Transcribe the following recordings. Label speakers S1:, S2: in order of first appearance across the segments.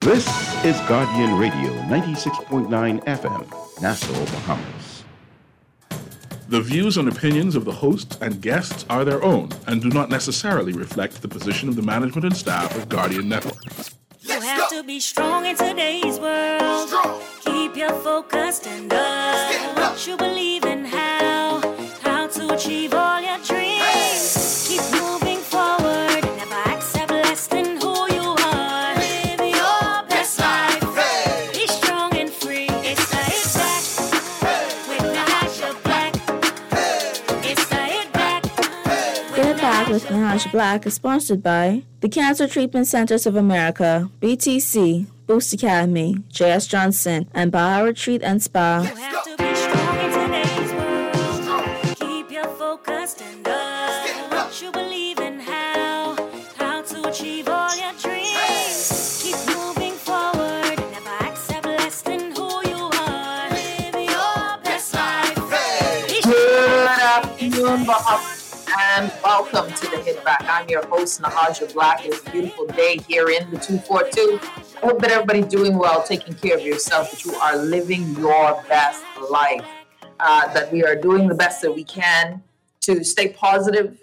S1: This is Guardian Radio 96.9 FM, Nassau, Bahamas. The views and opinions of the host and guests are their own and do not necessarily reflect the position of the management and staff of Guardian Network.
S2: You have to be strong in today's world. Keep your focus and up. You believe in how to achieve all your dreams. Keep moving forward. Never accept less than who you are. Live your best life. Be strong and free. It's the Hit Back with Nahaja Black. It's the Hit Back.
S3: The Hit Back with Nahaja Black is sponsored by the Cancer Treatment Centers of America, BTC, Boost Academy, J.S. Johnson, and Baha Retreat and Spa.
S2: You have to be strong in today's world. Keep your focus and up. You believe in how to achieve all your dreams. Keep moving forward. Never accept less than who you are. Live your best life.
S4: Good afternoon, Bahamas, and welcome to the Hit Back. I'm your host, Nahaja Black. It's a beautiful day here in the 242. I hope that everybody's doing well, taking care of yourself, that you are living your best life, that we are doing the best that we can to stay positive,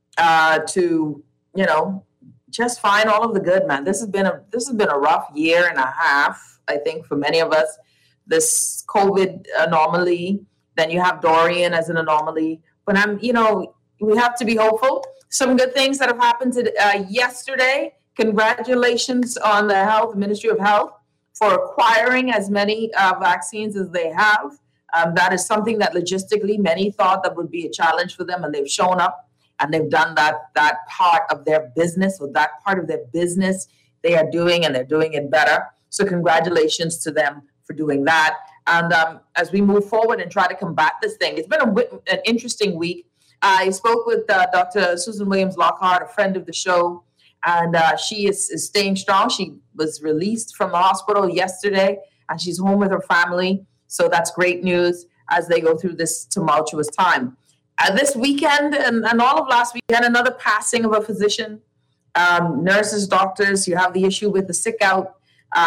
S4: to, just find all of the good, man. This has been a rough year and a half, I think, for many of us. This COVID anomaly, then you have Dorian as an anomaly. But we have to be hopeful. Some good things that have happened yesterday. Congratulations on the Ministry of Health for acquiring as many vaccines as they have. That is something that logistically many thought that would be a challenge for them, and they've shown up and they've done that part of their business, or that part of their business they are doing, and they're doing it better. So congratulations to them for doing that. And as we move forward and try to combat this thing, it's been an interesting week. I spoke with Dr. Susan Williams Lockhart, a friend of the show, and she is staying strong. She was released from the hospital yesterday, and she's home with her family. So that's great news as they go through this tumultuous time. This weekend and all of last week, we had another passing of a physician, nurses, doctors. You have the issue with the sick out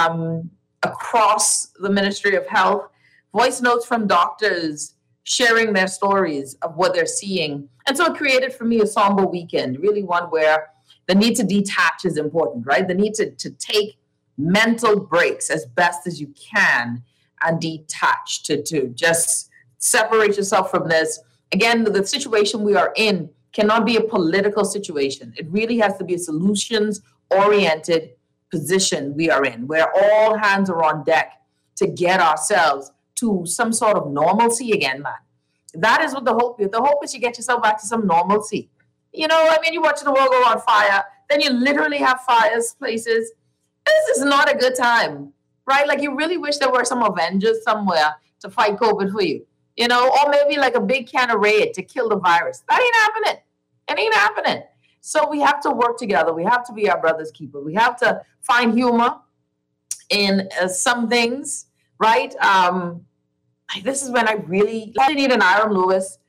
S4: across the Ministry of Health. Voice notes from doctors sharing their stories of what they're seeing. And so it created for me a somber weekend, really one where the need to detach is important, right? The need to take mental breaks as best as you can and detach, to just separate yourself from this. Again, the situation we are in cannot be a political situation. It really has to be a solutions-oriented position we are in, where all hands are on deck to get ourselves to some sort of normalcy again, man. That is what the hope is. The hope is you get yourself back to some normalcy. You watch the world go on fire, then you literally have fires places. This is not a good time, right? Like, you really wish there were some Avengers somewhere to fight COVID for you, or maybe like a big can of Raid to kill the virus. That ain't happening. It ain't happening. So we have to work together. We have to be our brother's keeper. We have to find humor in some things, right? This is when I really need an Aaron Lewis,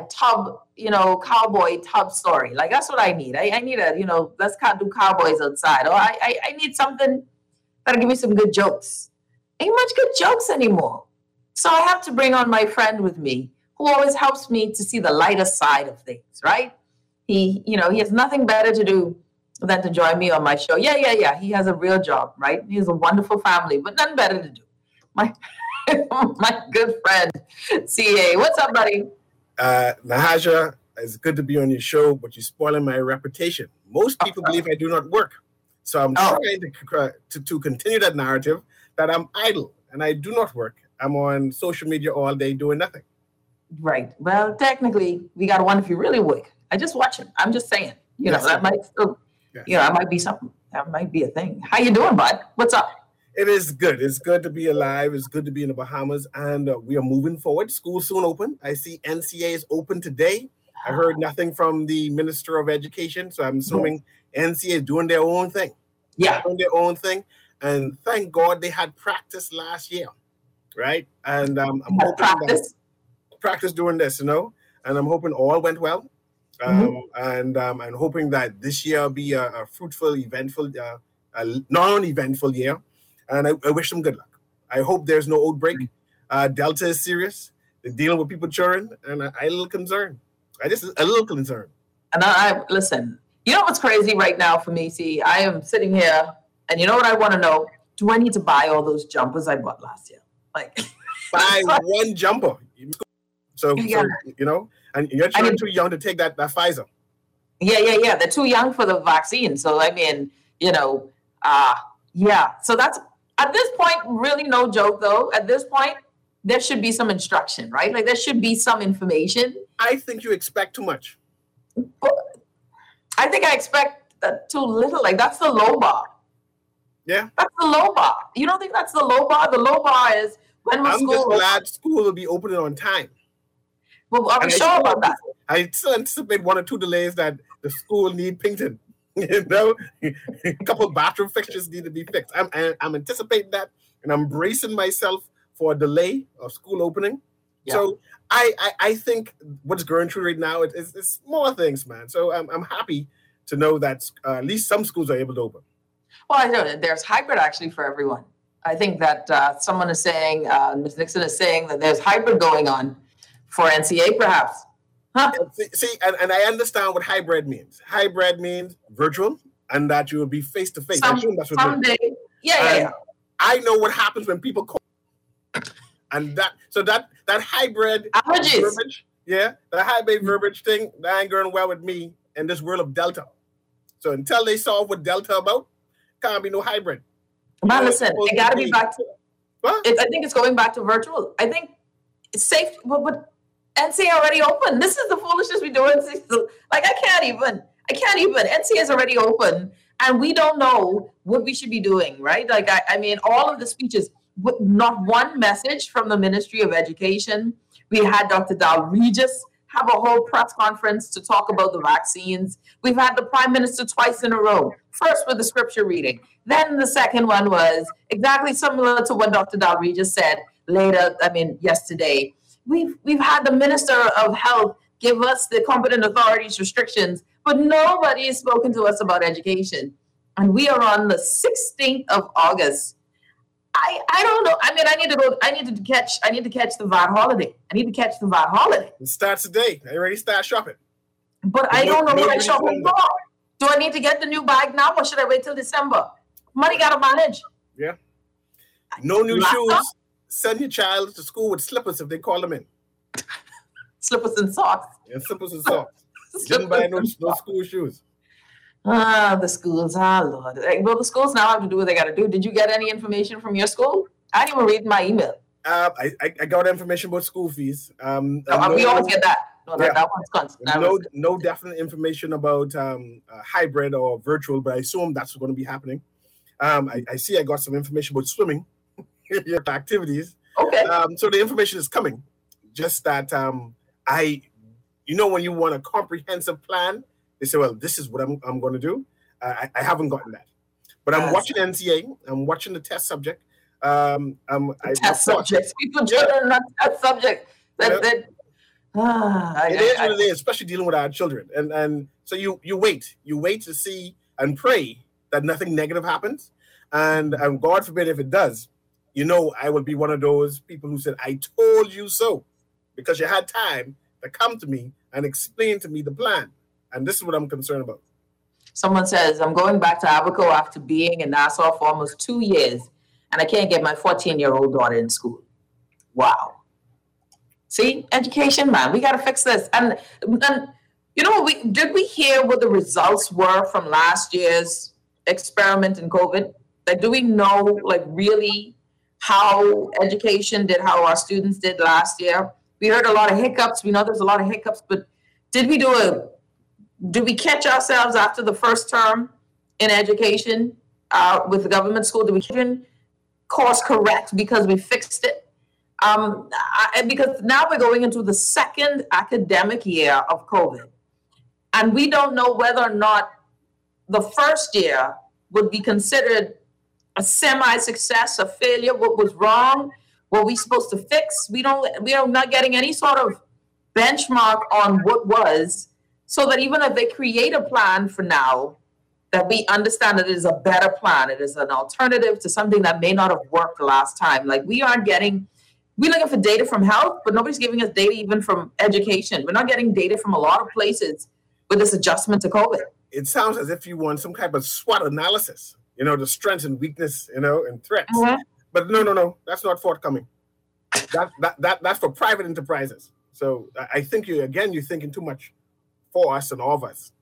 S4: cowboy tub story. Like, that's what I need. I need let's do cowboys outside. Or I need something that'll give me some good jokes. Ain't much good jokes anymore. So I have to bring on my friend with me, who always helps me to see the lighter side of things, right? He has nothing better to do than to join me on my show. Yeah. He has a real job, right? He has a wonderful family, but nothing better to do. My good friend, CA. What's up, buddy?
S5: Nahaja, it's good to be on your show, but you're spoiling my reputation. Most people believe I do not work. So I'm trying to continue that narrative that I'm idle and I do not work. I'm on social media all day doing nothing.
S4: Right. Well, technically, we got one if you really work. I just watch it. I'm just saying, that might still, that might be something. That might be a thing. How you doing, bud? What's up?
S5: It is good. It's good to be alive. It's good to be in the Bahamas, and we are moving forward. School soon open. I see NCA is open today. I heard nothing from the Minister of Education, so I'm assuming NCA is doing their own thing.
S4: Yeah.
S5: Doing their own thing, and thank God they had practice last year, right? And I'm hoping practice doing this, and I'm hoping all went well. And I'm hoping that this year will be a fruitful, eventful, non-eventful year. and I wish them good luck. I hope there's no outbreak. Delta is serious. They're dealing with people children, and I'm a little concerned. A little concerned.
S4: And I listen, you know what's crazy right now for me? See, I am sitting here, and you know what I want to know? Do I need to buy all those jumpers I bought last year? Like,
S5: buy one jumper. So, you know, and your children too young to take that Pfizer.
S4: Yeah. They're too young for the vaccine. So, I mean, you know, yeah. So that's, at this point, really no joke, though. At this point, there should be some instruction, right? Like, there should be some information.
S5: I think you expect too much.
S4: But I think I expect too little. Like, that's the low bar.
S5: Yeah.
S4: That's the low bar. You don't think that's the low bar? The low bar is when was school?
S5: I'm just glad school will be opening on time.
S4: Well, are we sure about that?
S5: I still anticipate 1 or 2 delays that the school need painted. You know, a couple of bathroom fixtures need to be fixed. I'm anticipating that, and I'm bracing myself for a delay of school opening. Yeah. So I think what's going through right now is small things, man. So I'm happy to know that at least some schools are able to open.
S4: Well, I know there's hybrid actually for everyone. I think that someone is saying, Ms. Nixon is saying that there's hybrid going on for NCA, perhaps. Huh?
S5: See, and I understand what hybrid means. Hybrid means virtual, and that you will be face to face.
S4: Someday, yeah.
S5: I know what happens when people call, and that hybrid verbiage, that hybrid verbiage thing, that ain't going well with me in this world of Delta. So until they solve what Delta about, can't be no hybrid.
S4: But listen, it got to be back to. I think it's going back to virtual. I think it's safe, but NCA already open. This is the foolishness we do. Like I can't even. NCA is already open, and we don't know what we should be doing, right? Like I mean, all of the speeches, not one message from the Ministry of Education. We had Dr. Dal Regis have a whole press conference to talk about the vaccines. We've had the Prime Minister twice in a row. First with the scripture reading. Then the second one was exactly similar to what Dr. Dal Regis said yesterday. We've had the Minister of Health give us the competent authorities restrictions, but nobody has spoken to us about education. And we are on the 16th of August. I don't know. I mean, I need to catch the VAT holiday.
S5: It starts today. I already start shopping.
S4: But I don't know what I'm shopping for. Do I need to get the new bag now, or should I wait till December? Money got to manage.
S5: Yeah. No new shoes. Send your child to school with slippers if they call them in.
S4: Slippers and socks.
S5: Yeah, slippers and socks. Didn't buy no school shoes.
S4: The schools, Lord. Well, the schools now have to do what they got to do. Did you get any information from your school? I didn't even read my email.
S5: I got information about school fees.
S4: We always get that. No, that one's constant.
S5: No definite information about hybrid or virtual, but I assume that's going to be happening. I see I got some information about swimming activities.
S4: Okay.
S5: So the information is coming. Just that when you want a comprehensive plan, they say, well, this is what I'm going to do. I haven't gotten that. But I'm watching NCA. I'm watching the test subject.
S4: Test subjects. People children not test subject. It is
S5: what it is, especially dealing with our children. And so you wait. You wait to see and pray that nothing negative happens. And God forbid if it does, I would be one of those people who said, I told you so. Because you had time to come to me and explain to me the plan. And this is what I'm concerned about.
S4: Someone says, I'm going back to Abaco after being in Nassau for almost 2 years, and I can't get my 14-year-old daughter in school. Wow. See, education, man, we got to fix this. And did we hear what the results were from last year's experiment in COVID? Like, do we know, really how education did, how our students did last year? We heard a lot of hiccups. We know there's a lot of hiccups, but did we catch ourselves after the first term in education with the government school? Did we course correct because we fixed it? Because now we're going into the second academic year of COVID. And we don't know whether or not the first year would be considered a semi-success, a failure. What was wrong? What we supposed to fix? We are not getting any sort of benchmark on what was, so that even if they create a plan for now, that we understand that it is a better plan. It is an alternative to something that may not have worked last time. Like we're looking for data from health, but nobody's giving us data even from education. We're not getting data from a lot of places with this adjustment to COVID.
S5: It sounds as if you want some kind of SWOT analysis, the strengths and weakness, and threats. Mm-hmm. But no, that's not forthcoming. That's for private enterprises. So I think you're thinking too much for us and of us.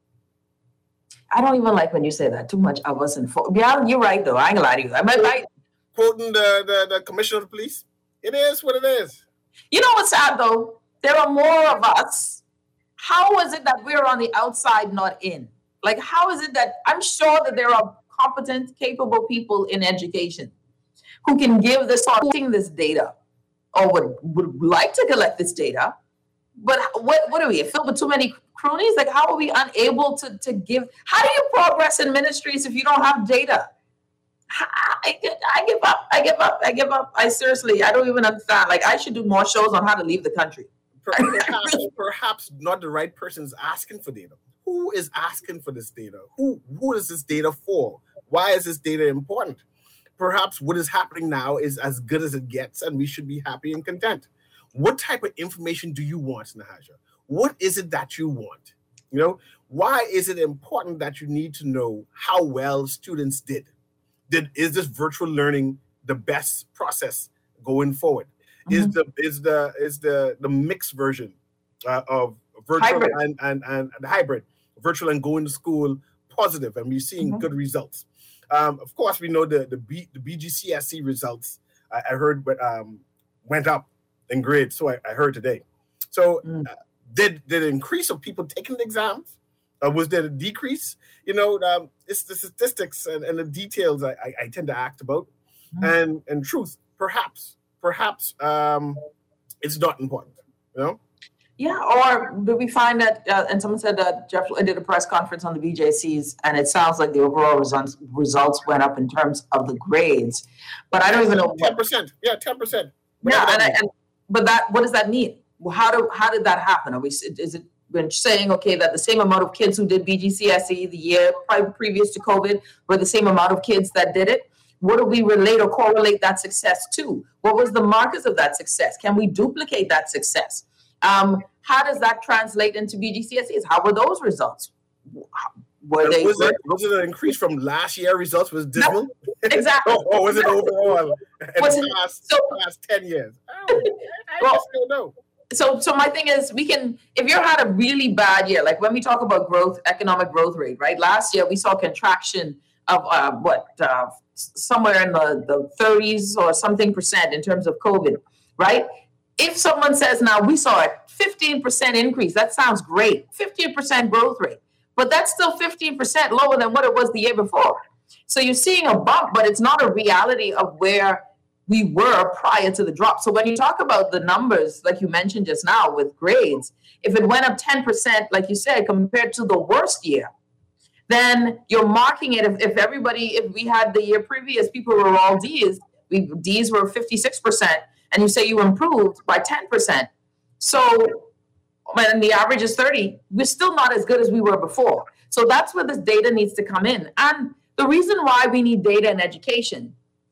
S4: I don't even like when you say that. Too much of us and for. Yeah, you're right though. I ain't gonna lie to you. Am I right?
S5: Quoting the commissioner of police. It is what it is.
S4: You know what's sad though? There are more of us. How is it that we're on the outside, not in? Like, how is it that I'm sure that there are competent, capable people in education who can give this data or would like to collect this data. But what are we, filled with too many cronies? Like, how are we unable to give? How do you progress in ministries if you don't have data? I give up. I seriously, I don't even understand. Like, I should do more shows on how to leave the country.
S5: Perhaps not the right person's asking for data. Who is asking for this data? Who is this data for? Why is this data important? Perhaps what is happening now is as good as it gets, and we should be happy and content. What type of information do you want, Nahaja? What is it that you want? Why is it important that you need to know how well students did? Is this virtual learning the best process going forward? Mm-hmm. Is the mixed version of virtual and hybrid, virtual and going to school positive, and we're seeing good results. Of course, we know the BGCSE results. I heard, but went up in grades. So I heard today. So did the increase of people taking the exams? Was there a decrease? It's the statistics and the details I tend to act about, and truth. Perhaps it's not important.
S4: Yeah, or do we find that, and someone said that Jeff did a press conference on the BJCs, and it sounds like the overall results went up in terms of the grades, but I don't even know.
S5: 10%. Yeah, 10%.
S4: Yeah, but what does that mean? How did that happen? Is it been saying, okay, that the same amount of kids who did BGCSE the year previous to COVID were the same amount of kids that did it? What do we relate or correlate that success to? What was the markers of that success? Can we duplicate that success? How does that translate into BGCSEs? How were those results? Was
S5: it an increase from last year results? Was dismal?
S4: No, exactly.
S5: or was it overall in the past 10 years? I just don't know.
S4: So my thing is, if you had a really bad year, like when we talk about growth, economic growth rate, right? Last year we saw contraction of somewhere in the 30s or something percent in terms of COVID, right? If someone says now we saw a 15% increase, that sounds great, 15% growth rate, but that's still 15% lower than what it was the year before. So you're seeing a bump, but it's not a reality of where we were prior to the drop. So when you talk about the numbers, like you mentioned just now with grades, if it went up 10%, like you said, compared to the worst year, then you're marking it. If we had the year previous, people were all D's, D's were 56%, and you say you improved by 10%. So when the average is 30, we're still not as good as we were before. So that's where this data needs to come in. And the reason why we need data in education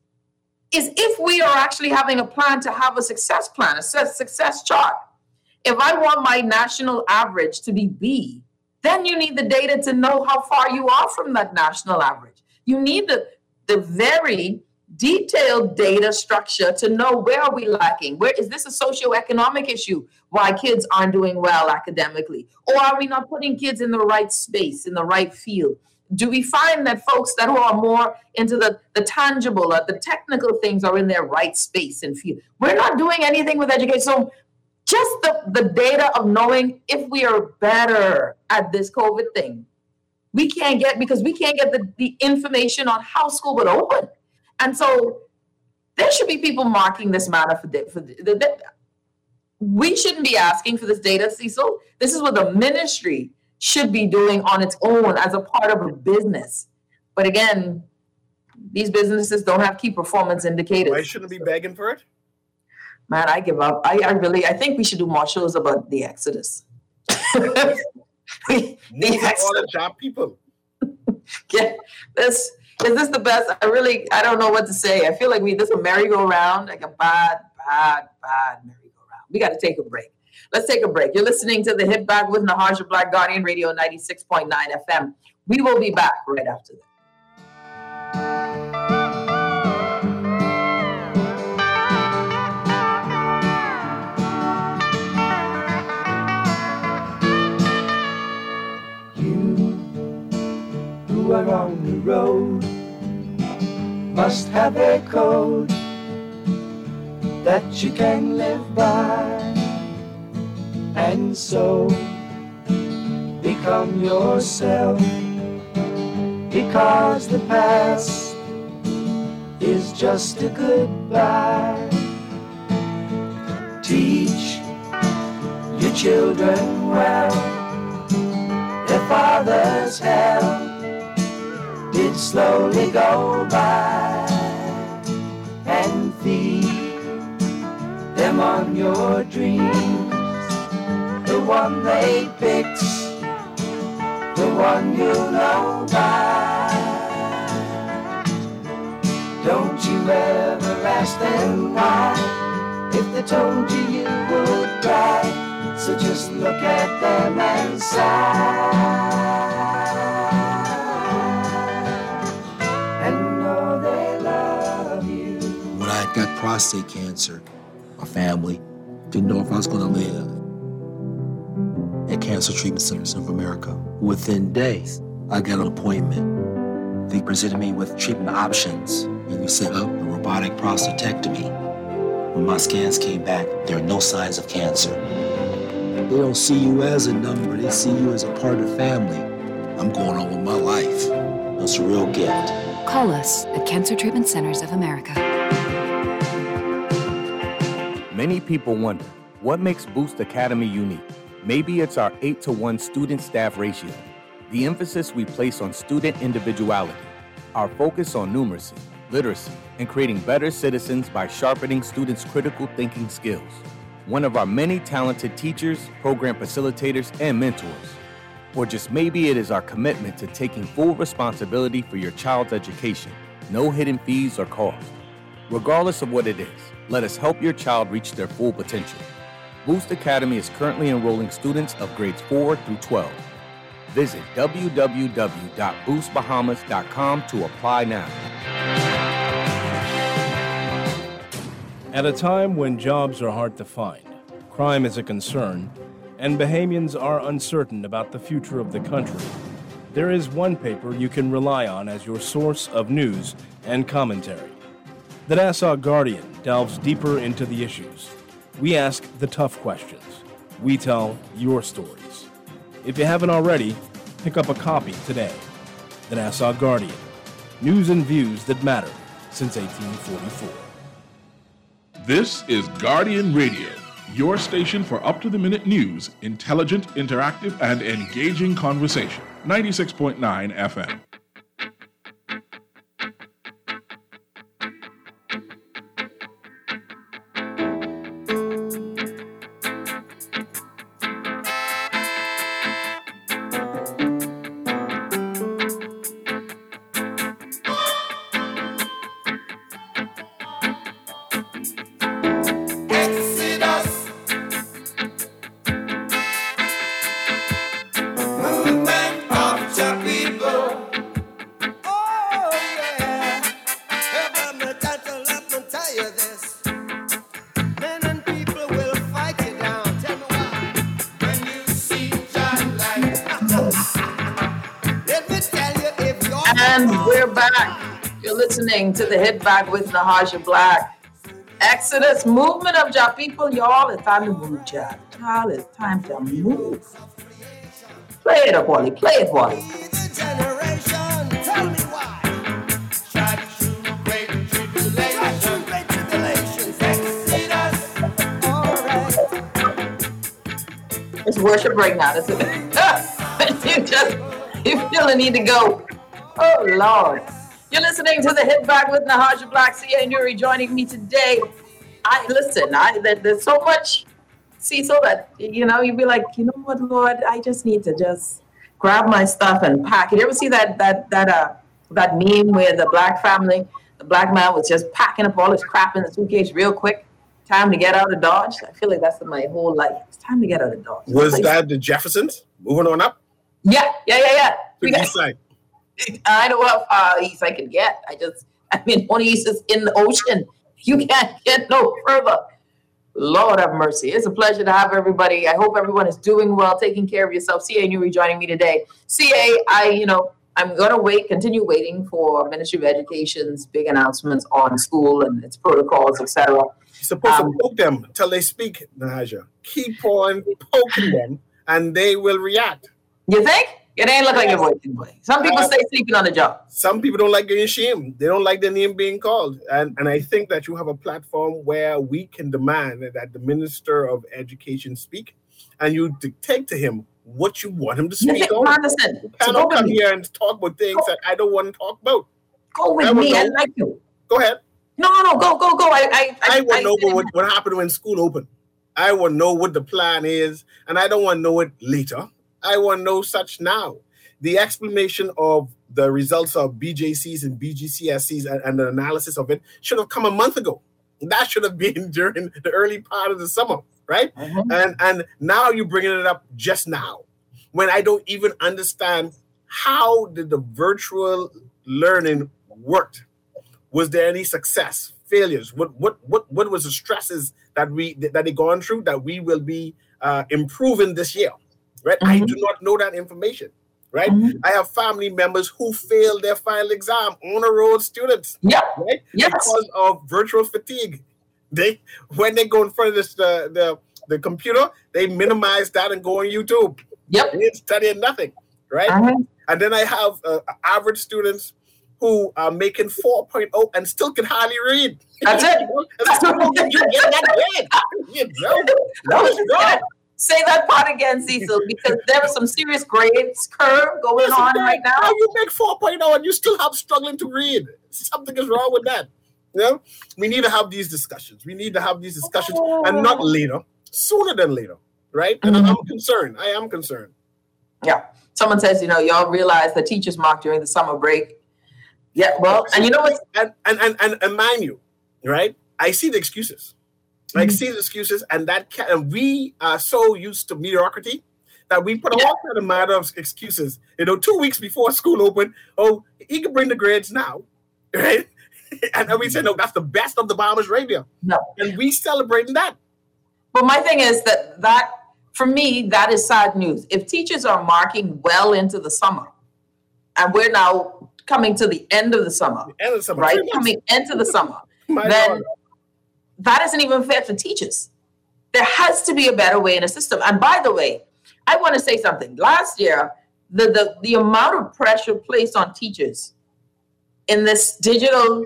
S4: is if we are actually having a plan to have a success plan, a success chart. If I want my national average to be B, then you need the data to know how far you are from that national average. You need the very detailed data structure to know where are we lacking? Where is this a socioeconomic issue? Why kids aren't doing well academically? Or are we not putting kids in the right space, in the right field? Do we find that folks that who are more into the tangible or the technical things are in their right space and field? We're not doing anything with education. So just the data of knowing if we are better at this COVID thing, we can't get the information on how school would open. And so there should be people marking this matter we shouldn't be asking for this data, Cecil. This is what the ministry should be doing on its own as a part of a business. But again, these businesses don't have key performance indicators.
S5: Why shouldn't be begging for it?
S4: Man, I give up. I think we should do more shows about the Exodus.
S5: All the job people.
S4: Is this the best? I don't know what to say. I feel like this is a merry-go-round, like a bad merry-go-round. We got to take a break. Let's take a break. You're listening to the Hit Back with Nahaja Black, Guardian Radio 96.9 FM. We will be back right after this.
S6: Who are on the road must have a code that you can live by, and so become yourself, because the past is just a goodbye. Teach your children well, their father's hell did slowly go by, and feed them on your dreams, the one they picked, the one you know by. Don't you ever ask them why, if they told you you would cry, so just look at them and sigh.
S7: Got prostate cancer. My family didn't know if I was going to live. At Cancer Treatment Centers of America, within days, I got an appointment. They presented me with treatment options, and we set up a robotic prostatectomy. When my scans came back, there are no signs of cancer. They don't see you as a number, they see you as a part of the family. I'm going on with my life. It's a real gift.
S8: Call us at Cancer Treatment Centers of America.
S9: Many people wonder, what makes Boost Academy unique? Maybe it's our 8-to-1 student-staff ratio, the emphasis we place on student individuality, our focus on numeracy, literacy, and creating better citizens by sharpening students' critical thinking skills. One of our many talented teachers, program facilitators, and mentors. Or just maybe it is our commitment to taking full responsibility for your child's education, no hidden fees or costs. Regardless of what it is, let us help your child reach their full potential. Boost Academy is currently enrolling students of grades 4 through 12. Visit www.boostbahamas.com to apply now.
S10: At a time when jobs are hard to find, crime is a concern, and Bahamians are uncertain about the future of the country, there is one paper you can rely on as your source of news and commentary. The Nassau Guardian delves deeper into the issues. We ask the tough questions. We tell your stories. If you haven't already, pick up a copy today. The Nassau Guardian. News and views that matter since 1844.
S1: This is Guardian Radio, your station for up-to-the-minute news, intelligent, interactive, and engaging conversation. 96.9 FM.
S4: Listening to the Hit Back with Nahaja Black. Exodus, movement of Jah people, y'all. It's time to move, Jah. Y'all, it's time to move. Play it up, Wally. Play it, Wally. It's worship right now. That's it. you feel the need to go. Oh, Lord. You're listening to the Hit Back with Nahaja Black. Sia and Yuri joining me today. There's so much, so that, you'd be like, you know what, Lord, I just need to grab my stuff and pack it. You ever see that meme where the black man was just packing up all his crap in the suitcase real quick? Time to get out of Dodge. I feel like that's my whole life. It's time to get out of Dodge.
S5: Was that the Jeffersons? Moving on up?
S4: Yeah.
S5: To the east side.
S4: I know how far east I can get. One east is in the ocean. You can't get no further. Lord have mercy. It's a pleasure to have everybody. I hope everyone is doing well, taking care of yourself. CA Newry joining me today. CA, I'm going to continue waiting for Ministry of Education's big announcements on school and its protocols, etc.
S5: You're supposed to poke them until they speak, Nahaja. Keep on poking them, and they will react.
S4: You think? It ain't look like your voice anyway. Some people stay sleeping on the job.
S5: Some people don't like getting shamed. They don't like their name being called. And I think that you have a platform where we can demand that the Minister of Education speak, and you dictate to him what you want him to speak on. You cannot come here and talk about things that I don't want to talk about.
S4: Go with me. I like you.
S5: Go ahead.
S4: No. Go.
S5: I want to know what happened when school opened. I want to know what the plan is, and I don't want to know it later. I want to know such now. The explanation of the results of BJCs and BGCSEs and the analysis of it should have come a month ago. That should have been during the early part of the summer, right? Mm-hmm. And now you're bringing it up just now, when I don't even understand how did the virtual learning worked. Was there any success, failures? What was the stresses that they gone through that we will be improving this year? Right? Mm-hmm. I do not know that information, right? Mm-hmm. I have family members who failed their final exam, on-the-road students, right? Yes. Because of virtual fatigue. When they go in front of the computer, they minimize that and go on YouTube.
S4: Yep.
S5: They ain't studying nothing, right? Uh-huh. And then I have average students who are making 4.0 and still can hardly read.
S4: That's it.
S5: You get that grade. That is wrong.
S4: Say that part again, Cecil, because there's some serious grades curve going on right now.
S5: How you make 4.0 and you still have struggling to read? Something is wrong with that. You know? We need to have these discussions. And not later, sooner than later, right? And I'm concerned. I am concerned.
S4: Yeah. Someone says, y'all realize the teachers mark during the summer break. Yeah, well, and you know what?
S5: And mind you, right? I see the excuses. And we are so used to mediocrity that we put all kind of matter of excuses. 2 weeks before school opened, he can bring the grades now, right? And we say, no, that's the best of the Bahamas radio.
S4: No.
S5: And we celebrating that.
S4: But my thing is that for me, that is sad news. If teachers are marking well into the summer, and we're now coming to the end of the summer, right? Coming into the summer, then that isn't even fair for teachers. There has to be a better way in the system. And by the way, I want to say something. Last year, the amount of pressure placed on teachers in this digital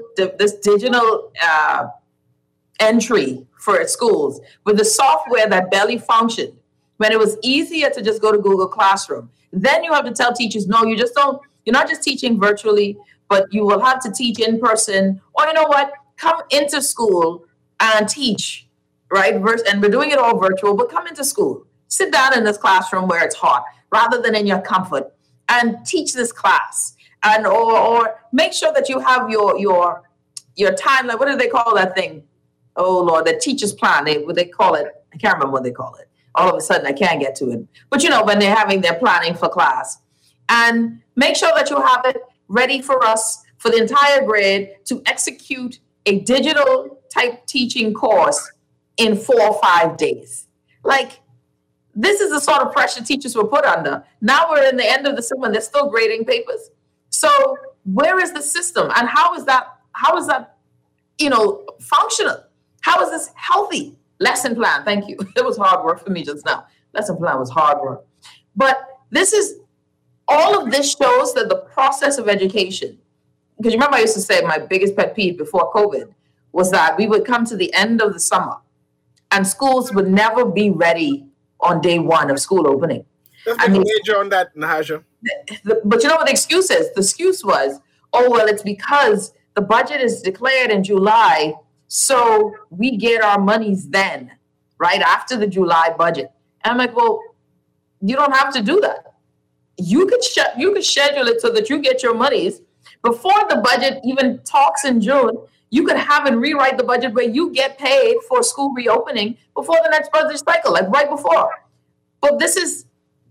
S4: entry for schools with the software that barely functioned, when it was easier to just go to Google Classroom. Then you have to tell teachers, no, you're not just teaching virtually, but you will have to teach in person. Or you know what? Come into school and teach, right? And we're doing it all virtual, but come into school. Sit down in this classroom where it's hot, rather than in your comfort, and teach this class. And or make sure that you have your timeline. What do they call that thing? Oh Lord, the teacher's plan. They call it. I can't remember what they call it. All of a sudden, I can't get to it. But when they're having their planning for class, and make sure that you have it ready for us for the entire grade to execute a digital type teaching course in 4 or 5 days. This is the sort of pressure teachers were put under. Now we're in the end of the summer and they're still grading papers. So where is the system, and how is that functional? How is this healthy? Lesson plan. Thank you. It was hard work for me just now. Lesson plan was hard work. But all of this shows that the process of education, because you remember I used to say my biggest pet peeve before COVID was that we would come to the end of the summer and schools would never be ready on day one of school opening.
S5: Let's make a major on that, Nahaja.
S4: But you know what the excuse is? The excuse was, it's because the budget is declared in July, so we get our monies then, right after the July budget. And I'm like, well, you don't have to do that. you could schedule it so that you get your monies before the budget even talks in June. You could have and rewrite the budget where you get paid for school reopening before the next budget cycle, like right before. But this is,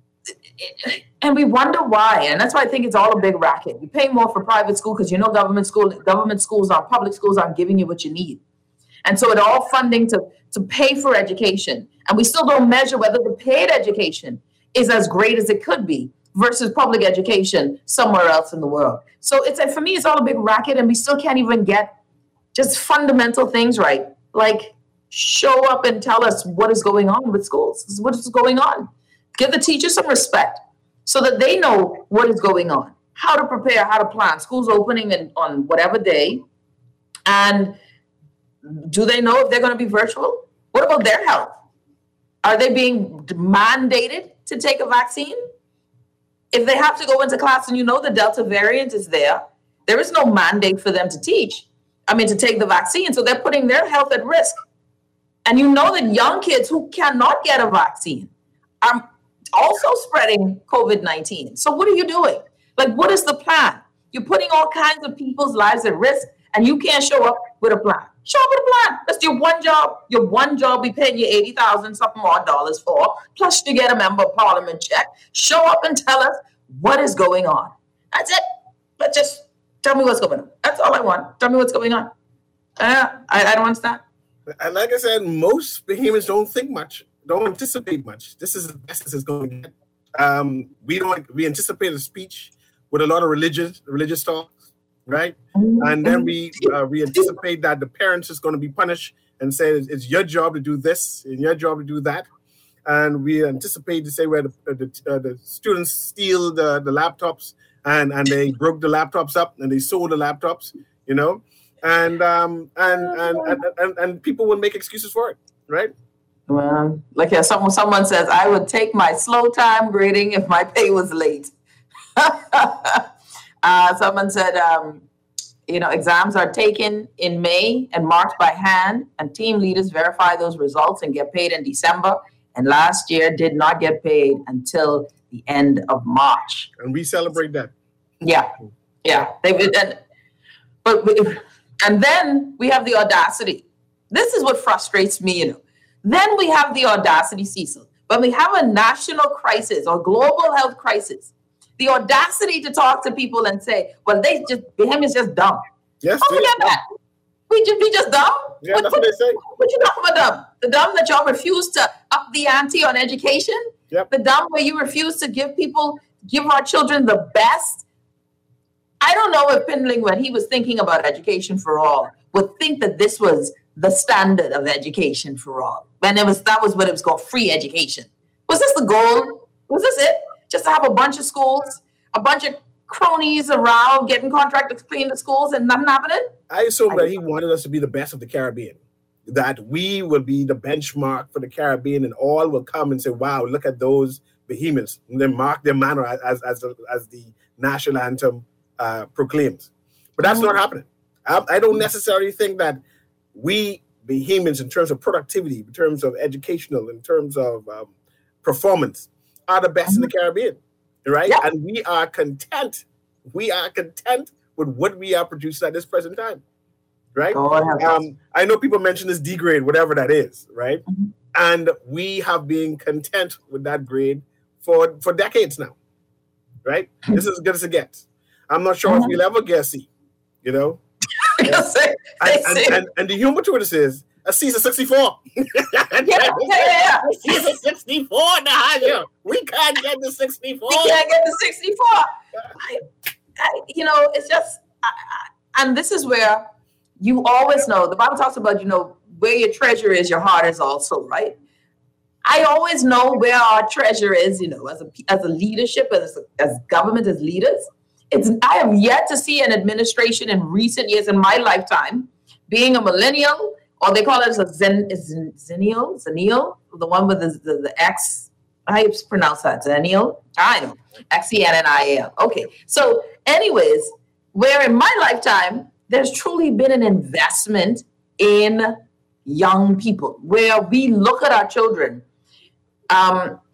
S4: and we wonder why. And that's why I think it's all a big racket. You pay more for private school because government schools public schools aren't giving you what you need. And so it's all funding to pay for education. And we still don't measure whether the paid education is as great as it could be versus public education somewhere else in the world. So for me, it's all a big racket, and we still can't even get just fundamental things right. Like, show up and tell us what is going on with schools. What is going on? Give the teachers some respect so that they know what is going on, how to prepare, how to plan. Schools opening on whatever day. And do they know if they're going to be virtual? What about their health? Are they being mandated to take a vaccine? If they have to go into class and the Delta variant is there is no mandate for them to take the vaccine. So they're putting their health at risk. And that young kids who cannot get a vaccine are also spreading COVID-19. So what are you doing? Like, what is the plan? You're putting all kinds of people's lives at risk, and you can't show up with a plan. Show up with a plan. That's your one job. Your one job we paying you $80,000 something more dollars for, plus you get a member of parliament check. Show up and tell us what is going on. That's it. But just tell me what's going on. That's all I want. Tell me what's going on. I don't understand.
S5: And like I said, most Bahamians don't think much, don't anticipate much. This is the best this is going to get. We anticipate a speech with a lot of religious talk, right? And then we anticipate that the parents is going to be punished and say it's your job to do this and your job to do that. And we anticipate to say where the students steal the laptops and they broke the laptops up and they sold the laptops, and people will make excuses for it, right?
S4: Well, someone says, I would take my slow time grading if my pay was late. Someone said, exams are taken in May and marked by hand, and team leaders verify those results and get paid in December. And last year did not get paid until the end of March.
S5: And we celebrate that.
S4: Yeah. And then we have the audacity. This is what frustrates me, Then we have the audacity, Cecil. When we have a national crisis or global health crisis, the audacity to talk to people and say, well, Bahamians just dumb.
S5: Yes.
S4: Oh, forget that. We just dumb?
S5: Yeah, that's what they say.
S4: What you talking about dumb? The dumb that y'all refuse to up the ante on education?
S5: Yep.
S4: The dumb where you refuse to give our children the best? I don't know if Pindling, when he was thinking about education for all, would think that this was the standard of education for all. When that was what it was called, free education. Was this the goal? Was this it? Just to have a bunch of schools, a bunch of cronies around getting contractors to clean the schools and nothing happening?
S5: I assume that he wanted us to be the best of the Caribbean, that we will be the benchmark for the Caribbean, and all will come and say, wow, look at those Bahamians, and then mark their manner as the national anthem proclaims. But that's not happening. I don't necessarily think that we Bahamians, in terms of productivity, in terms of educational, in terms of performance, are the best in the Caribbean, right? Yeah. And we are content. We are content with what we are producing at this present time, right? I know people mention this D grade, whatever that is, right? Mm-hmm. And we have been content with that grade for decades now, right? This is as good as it gets. I'm not sure if we'll ever get a C, And the humor to it is a C's a 64.
S4: Yeah.
S5: C's a 64 now. We can't get the 64.
S4: We can't get the 64. It's just, and this is where you always know, the Bible talks about, where your treasure is, your heart is also, right? I always know where our treasure is, as a leadership, as government, as leaders. I have yet to see an administration in recent years in my lifetime, being a millennial, or they call it a zennial, the one with the X. How you pronounce that? Zennial? I know. XENNIAL. Okay. So anyways, where in my lifetime, there's truly been an investment in young people, where we look at our children.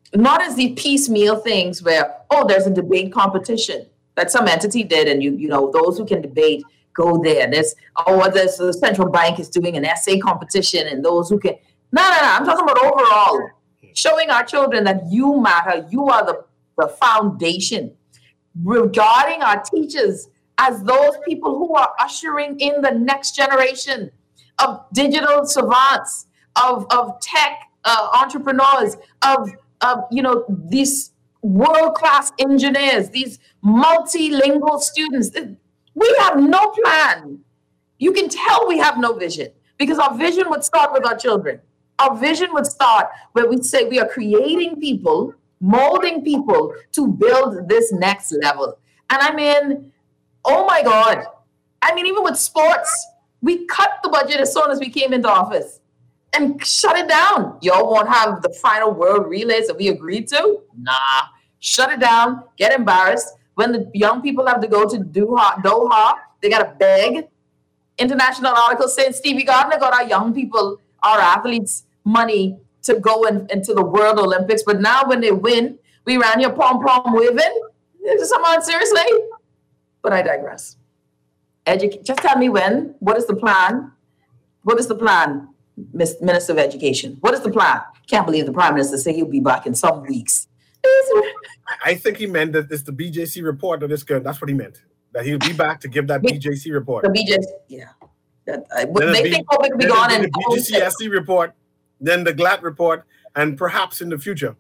S4: Not as the piecemeal things where, oh, there's a debate competition that some entity did, and you know, those who can debate go there. There's the central bank is doing an essay competition, and those who can. No. I'm talking about overall, showing our children that you matter. You are the foundation. Regarding our teachers as those people who are ushering in the next generation of digital savants, of tech entrepreneurs, of these world-class engineers, these multilingual students. We have no plan. You can tell we have no vision, because our vision would start with our children. Our vision would start where we say we are creating people, molding people to build this next level. And I mean, oh my God. I mean, even with sports, we cut the budget as soon as we came into office and shut it down. Y'all won't have the final world relays that we agreed to? Nah. Shut it down. Get embarrassed. When the young people have to go to Doha, they got to beg. International articles saying Stevie Gardner got our young people, our athletes, money to go into the World Olympics. But now when they win, we ran here pom-pom waving. Someone, seriously? But I digress. Just tell me when. What is the plan? What is the plan, Minister of Education? What is the plan? Can't believe the Prime Minister said he'll be back in some weeks.
S5: I think he meant that it's the BJC report that is good. That's what he meant. That he'll be back to give that BJC report.
S4: The BJC, yeah. They think COVID will be gone.
S5: And the BJCSC report, then the GLAD report, and perhaps in the future,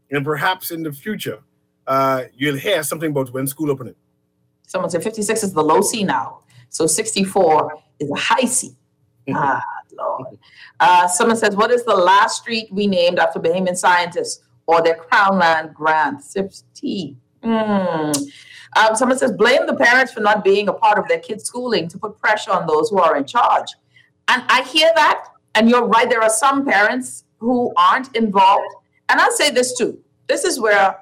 S5: you'll hear something about when school opening.
S4: Someone said 56 is the low C now. So 64 is a high C. Lord. Someone says, what is the last street we named after Bahamian scientists or their Crown Land grant? Sips tea. Someone says, blame the parents for not being a part of their kids' schooling to put pressure on those who are in charge. And I hear that, and you're right. There are some parents who aren't involved. And I'll say this too. This is where,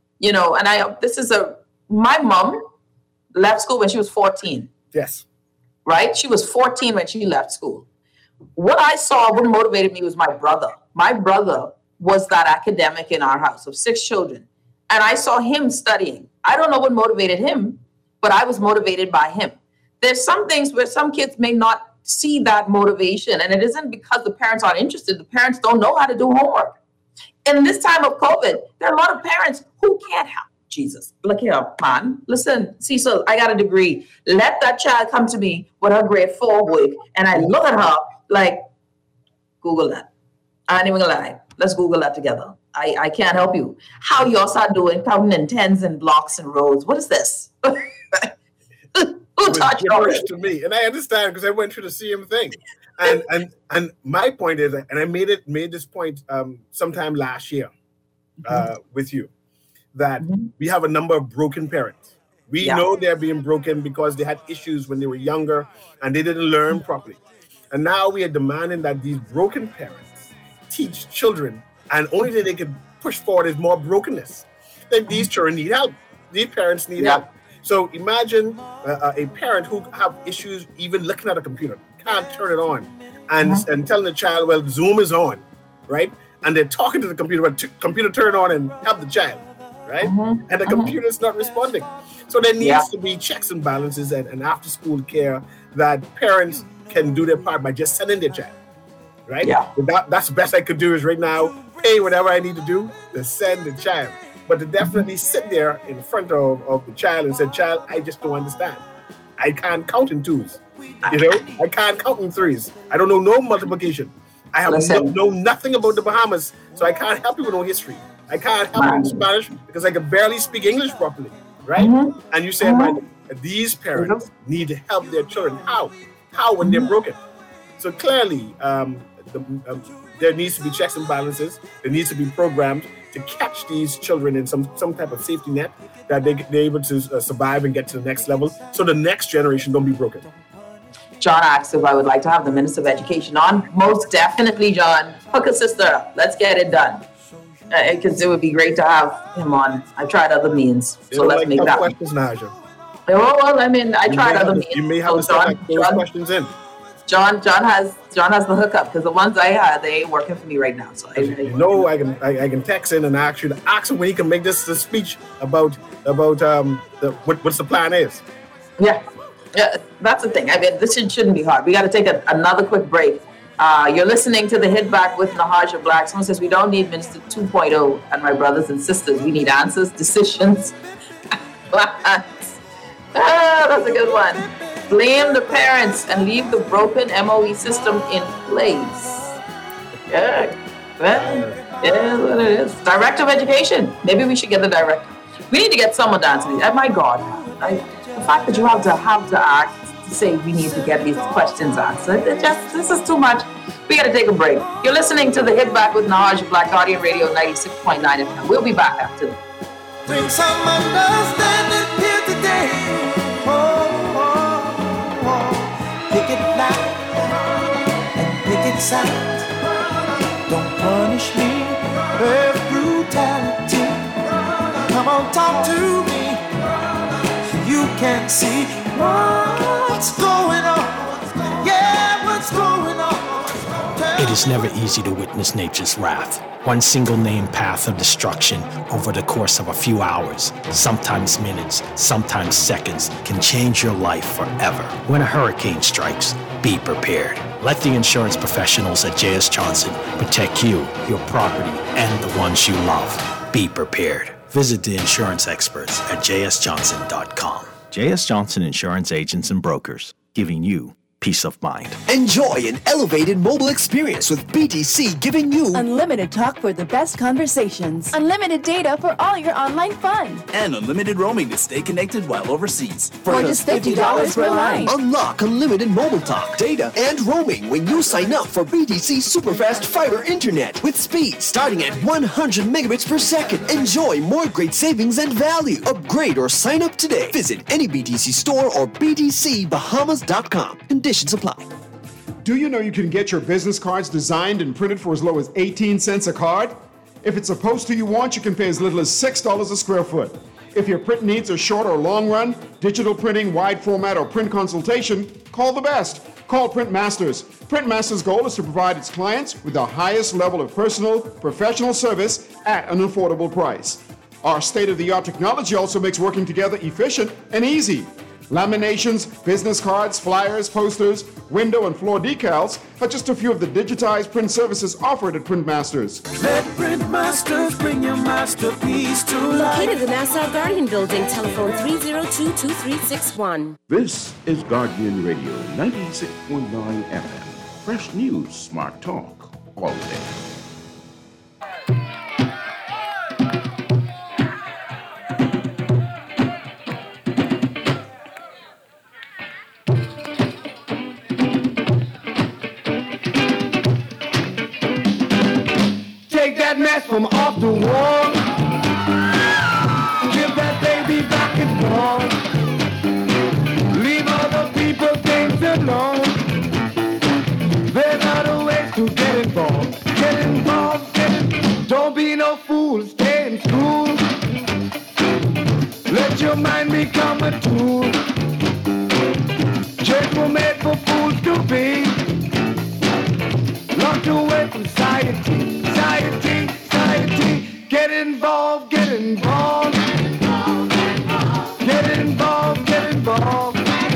S4: my mom left school when she was 14.
S5: Yes.
S4: Right? She was 14 when she left school. What I saw, what motivated me was my brother. My brother was that academic in our house of 6 children. And I saw him studying. I don't know what motivated him, but I was motivated by him. There's some things where some kids may not see that motivation. And it isn't because the parents aren't interested. The parents don't know how to do homework. In this time of COVID, there are a lot of parents who can't help. Jesus, look here, man. Listen, Cecil, I got a degree. Let that child come to me with her grade 4 wig, and I look at her like, Google that. I ain't even gonna lie. Let's Google that together. I can't help you. How y'all start doing counting in tens and blocks and rows? What is this? Who taught you
S5: to me? And I understand because I went through the same thing. And my point is, and I made this point sometime last year with you, that we have a number of broken parents. We know they're being broken because they had issues when they were younger and they didn't learn properly. And now we are demanding that these broken parents teach children, and only thing they can push forward is more brokenness. Then these children need help. These parents need help. So imagine a parent who have issues even looking at a computer, can't turn it on, and telling the child, well, Zoom is on, right? And they're talking to the computer, but computer turn on and help the child, right? And the computer is not responding. So there needs to be checks and balances and after school care that parents can do their part by just sending their child, right? That's the best I could do is right now, pay whatever I need to do to send the child. But to definitely sit there in front of the child and say, child, I just don't understand. I can't count in 2s. I can't count in 3s. I don't know no multiplication. I have know nothing about the Bahamas, so I can't help you with no history. I can't help you in Spanish because I can barely speak English properly, right? And you say, these parents need to help their children. How when they're broken? So clearly, there needs to be checks and balances. There needs to be programs to catch these children in some type of safety net that they're able to survive and get to the next level so the next generation don't be broken.
S4: John asked if I would like to have the Minister of Education on. Most definitely, John. Hook a sister. Let's get it done. Because it would be great to have him on. I tried other means. So let's make that
S5: questions, Naja.
S4: Well, I mean, I tried other means.
S5: You may have to start those questions in.
S4: John has the hookup because the ones I had, they ain't working for me right now. So I
S5: can text in and ask him when he can make this speech about what's the plan is.
S4: Yeah, that's the thing. I mean, this shouldn't be hard. We got to take another quick break. You're listening to the Hit Back with Nahaja Black. Someone says we don't need Minister 2.0, and my brothers and sisters, we need answers, decisions. That's a good one. Blame the parents and leave the broken MOE system in place. Yeah, what it is. Director of Education. Maybe we should get the director. We need to get someone down to these. Oh my God, the fact that you have to act to say we need to get these questions answered. This is too much. We got to take a break. You're listening to the Hit Back with Nahaja Black, Guardian Radio 96.9 FM. We'll be back after this.
S6: Bring some understanding here today. Pick it loud and pick it sound. Don't punish me with brutality. Come on, talk to me so you can see what's going on. Yeah, what's going on.
S11: It is never easy to witness nature's wrath. One single named path of destruction over the course of a few hours, sometimes minutes, sometimes seconds, can change your life forever. When a hurricane strikes, be prepared. Let the insurance professionals at J.S. Johnson protect you, your property, and the ones you love. Be prepared. Visit the insurance experts at jsjohnson.com. J.S. Johnson Insurance Agents and Brokers, giving you peace of mind.
S12: Enjoy an elevated mobile experience with BTC, giving you
S13: unlimited talk for the best conversations, unlimited data for all your online fun,
S14: and unlimited roaming to stay connected while overseas.
S13: For just $50 per line.
S12: Unlock unlimited mobile talk, data, and roaming when you sign up for BTC Superfast Fiber Internet with speed starting at 100 megabits per second. Enjoy more great savings and value. Upgrade or sign up today. Visit any BTC store or btcbahamas.com. Conditions apply.
S15: Do you know you can get your business cards designed and printed for as low as 18 cents a card? If it's a poster you want, you can pay as little as $6 a square foot. If your print needs are short or long run, digital printing, wide format, or print consultation, call the best. Call Print Masters. Print Masters' goal is to provide its clients with the highest level of personal, professional service at an affordable price. Our state-of-the-art technology also makes working together efficient and easy. Laminations, business cards, flyers, posters, window and floor decals are just a few of the digitized print services offered at Print Masters.
S6: Let Print Masters bring your masterpiece to life.
S16: Located in the Nassau Guardian Building, telephone 302-2361.
S1: This is Guardian Radio 96.9 FM. Fresh news, smart talk, all day.
S6: Take that mess from off the wall. Give that baby back and forth. Leave other people things alone. There's other ways to get involved. Get involved, don't be no fool, stay in school. Let your mind become a tool. Church were made for fools to be. Locked away from society. Get involved, get involved. Get involved, get involved.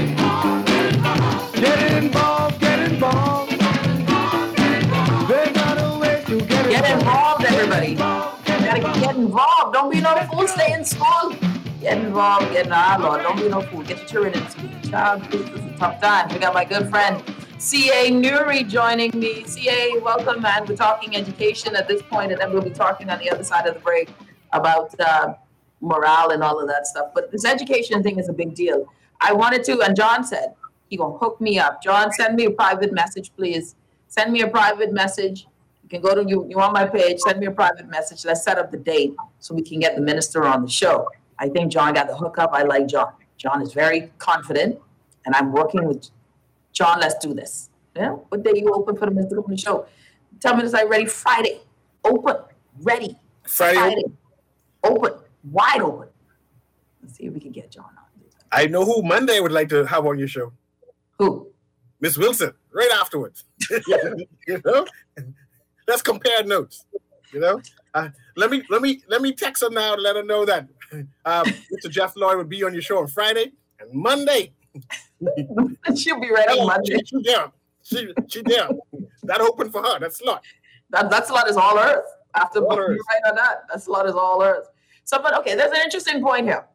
S6: Get involved, get involved. There's not a way to
S4: get involved, everybody. You gotta get involved. Don't be no fool, stay in school. Get involved, Lord. Don't be no fool. Get your children in school. Child, this is a tough time. We got my good friend C.A. Nuri joining me. C.A., welcome, man. We're talking education at this point, and then we'll be talking on the other side of the break about morale and all of that stuff. But this education thing is a big deal. I wanted to, and John said, he gonna hook me up. John, send me a private message, please. Send me a private message. You can go to you on my page, send me a private message. Let's set up the date so we can get the minister on the show. I think John got the hookup. I like John. John is very confident, and I'm working with John. Let's do this. Yeah? What day you open for the minister on the show? Tell me this, I'm ready Friday. Open, ready.
S5: Friday.
S4: Open, wide open. Let's see if we can get John on.
S5: I know who Monday would like to have on your show.
S4: Who?
S5: Miss Wilson, right afterwards. You know, let's compare notes. You know, let me text her now to let her know that Mr. Jeff Lloyd will be on your show on Friday and Monday.
S4: She'll be right on Monday.
S5: She down. She down. That open for her. That slot.
S4: That slot is all Earth. After all Earth. Right on that slot is all Earth. So, but okay, there's an interesting point here.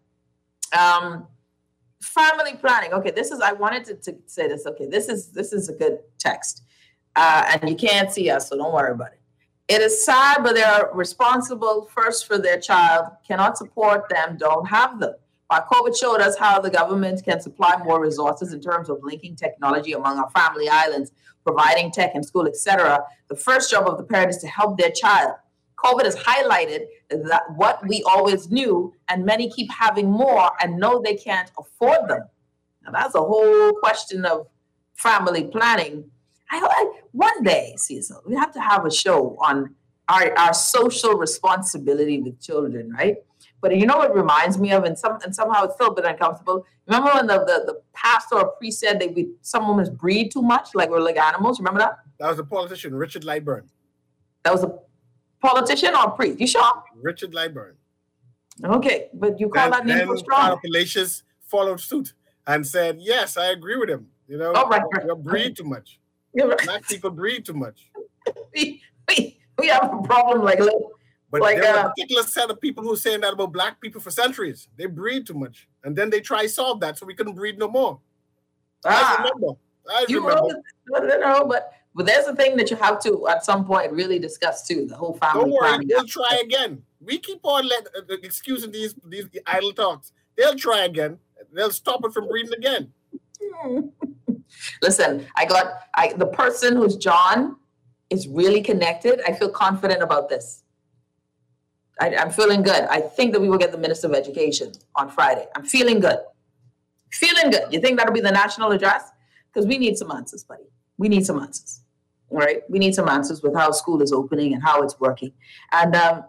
S4: Family planning. Okay, I wanted to say this. Okay, this is a good text, and you can't see us, so don't worry about it. It is sad, but they are responsible first for their child, cannot support them, don't have them. While COVID showed us how the government can supply more resources in terms of linking technology among our family islands, providing tech in school, etc., the first job of the parent is to help their child. COVID has highlighted that what we always knew, and many keep having more and know they can't afford them. Now, that's a whole question of family planning. One day, Cecil, we have to have a show on our social responsibility with children, right? But you know what it reminds me of, and somehow it's still a bit uncomfortable. Remember when the pastor or priest said some women breed too much, like we're like animals? Remember that?
S5: That was a politician, Richard Lightburn.
S4: That was a politician or priest? You sure?
S5: Richard Lightburn.
S4: Okay, but you call that name for strong.
S5: Palacios followed suit and said, "Yes, I agree with him. You know, you breed too much. Black people breed too much.
S4: We have a problem like."
S5: But there are a particular set of people who are saying that about black people for centuries. They breed too much. And then they try to solve that so we couldn't breed no more. I remember.
S4: But there's a thing that you have to, at some point, really discuss, too, the whole family.
S5: Don't worry, they'll try again. We keep on excusing these idle talks. They'll try again. They'll stop it from breeding again.
S4: Listen, the person who's John is really connected. I feel confident about this. I'm feeling good. I think that we will get the Minister of Education on Friday. I'm feeling good. Feeling good. You think that'll be the national address? Because we need some answers, buddy. We need some answers. All right? We need some answers with how school is opening and how it's working. And, at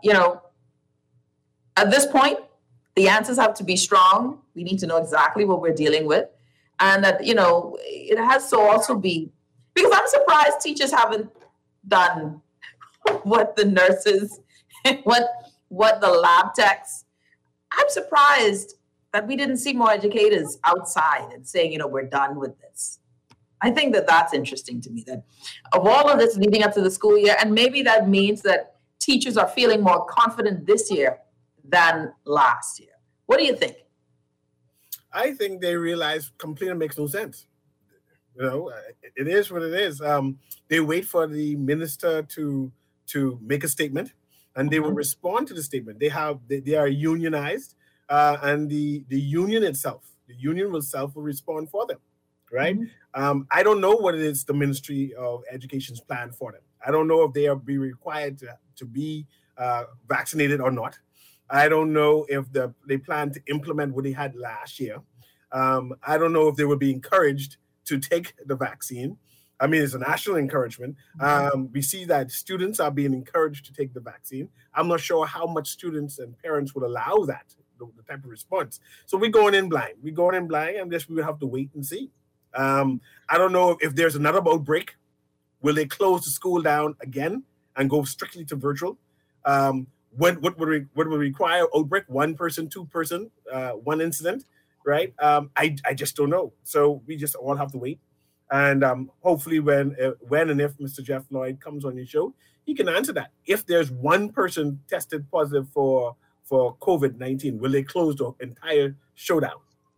S4: this point, the answers have to be strong. We need to know exactly what we're dealing with. And that, it has to also be, because I'm surprised teachers haven't done what the nurses, what the lab techs. I'm surprised that we didn't see more educators outside and saying, we're done with this. I think that that's interesting to me, that of all of this leading up to the school year, and maybe that means that teachers are feeling more confident this year than last year. What do you think?
S5: I think they realize complaining makes no sense. It is what it is. They wait for the minister to make a statement, and they will respond to the statement. They are unionized, and the union itself, the union will respond for them, right? Mm-hmm. I don't know what it is the Ministry of Education's plan for them. I don't know if they are be required to be vaccinated or not. I don't know if they plan to implement what they had last year. I don't know if they will be encouraged to take the vaccine. I mean, it's a national encouragement. We see that students are being encouraged to take the vaccine. I'm not sure how much students and parents would allow that, the type of response. So we're going in blind. We just we will have to wait and see. I don't know if there's another outbreak. Will they close the school down again and go strictly to virtual? What would require outbreak? 1 person, 2 person, 1 incident, right? I just don't know. So we just all have to wait. And hopefully when and if Mr. Jeff Lloyd comes on your show, he can answer that. If there's 1 person tested positive for COVID-19, will they close the entire school down?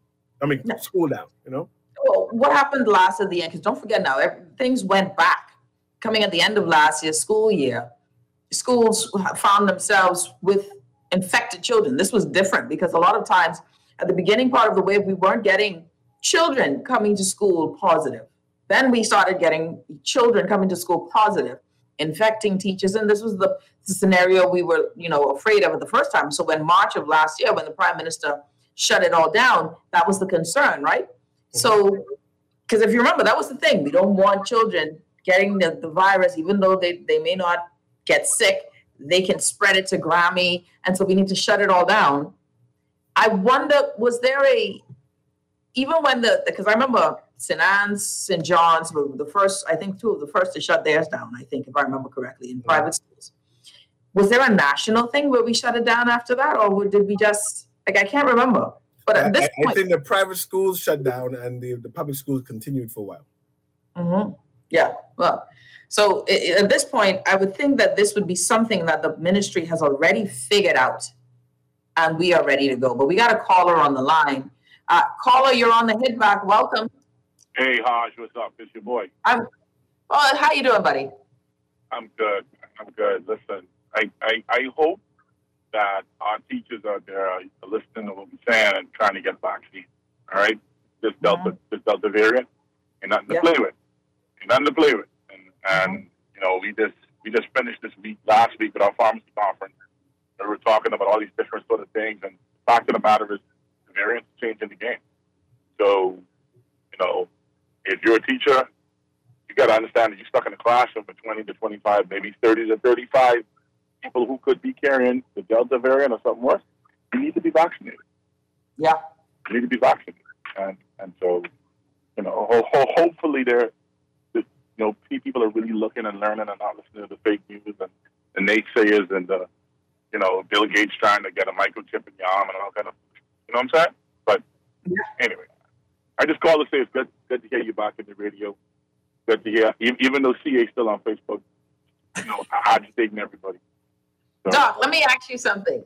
S4: Well, what happened last at the end? Because don't forget now, things went back. Coming at the end of last year's school year, schools found themselves with infected children. This was different because a lot of times at the beginning part of the wave, we weren't getting children coming to school positive. Then we started getting children coming to school positive, infecting teachers. And this was the scenario we were, afraid of at the first time. So when March of last year, when the Prime Minister shut it all down, that was the concern, right? Mm-hmm. So, because if you remember, that was the thing. We don't want children getting the virus, even though they may not get sick, they can spread it to Grammy. And so we need to shut it all down. I wonder, was there even when because I remember St. Anne's, St. John's were the first, I think two of the first to shut theirs down, I think, if I remember correctly, in private schools. Was there a national thing where we shut it down after that? Or did we just, like, I can't remember. But at this point,
S5: I think the private schools shut down and the public schools continued for a while.
S4: Mm-hmm. Yeah, well, so at this point, I would think that this would be something that the ministry has already figured out, and we are ready to go. But we got a caller on the line. Caller, you're on the Hit Back. Welcome.
S17: Hey, Haj, what's up? It's your boy.
S4: How you doing, buddy?
S17: I'm good. Listen, I hope that our teachers out there are listening to what we're saying and trying to get vaccine. All right, this Delta variant, ain't nothing to play with. And you know, we just finished last week with our pharmacy conference. We were talking about all these different sort of things, and the fact of the matter is, the variant's changing the game. So, you know, if you're a teacher, you got to understand that you're stuck in a classroom with 20 to 25, maybe 30 to 35 people who could be carrying the Delta variant or something worse. You need to be vaccinated.
S4: Yeah.
S17: You need to be vaccinated. And so, you know, hopefully people are really looking and learning and not listening to the fake news and the naysayers and the, you know, Bill Gates trying to get a microchip in your arm and all kind of, you know what I'm saying? But anyway, I just called to say it's good to hear you back in the radio. Good to hear, even though CA is still on Facebook, you know, agitating everybody. So.
S4: Doc, let me ask you something.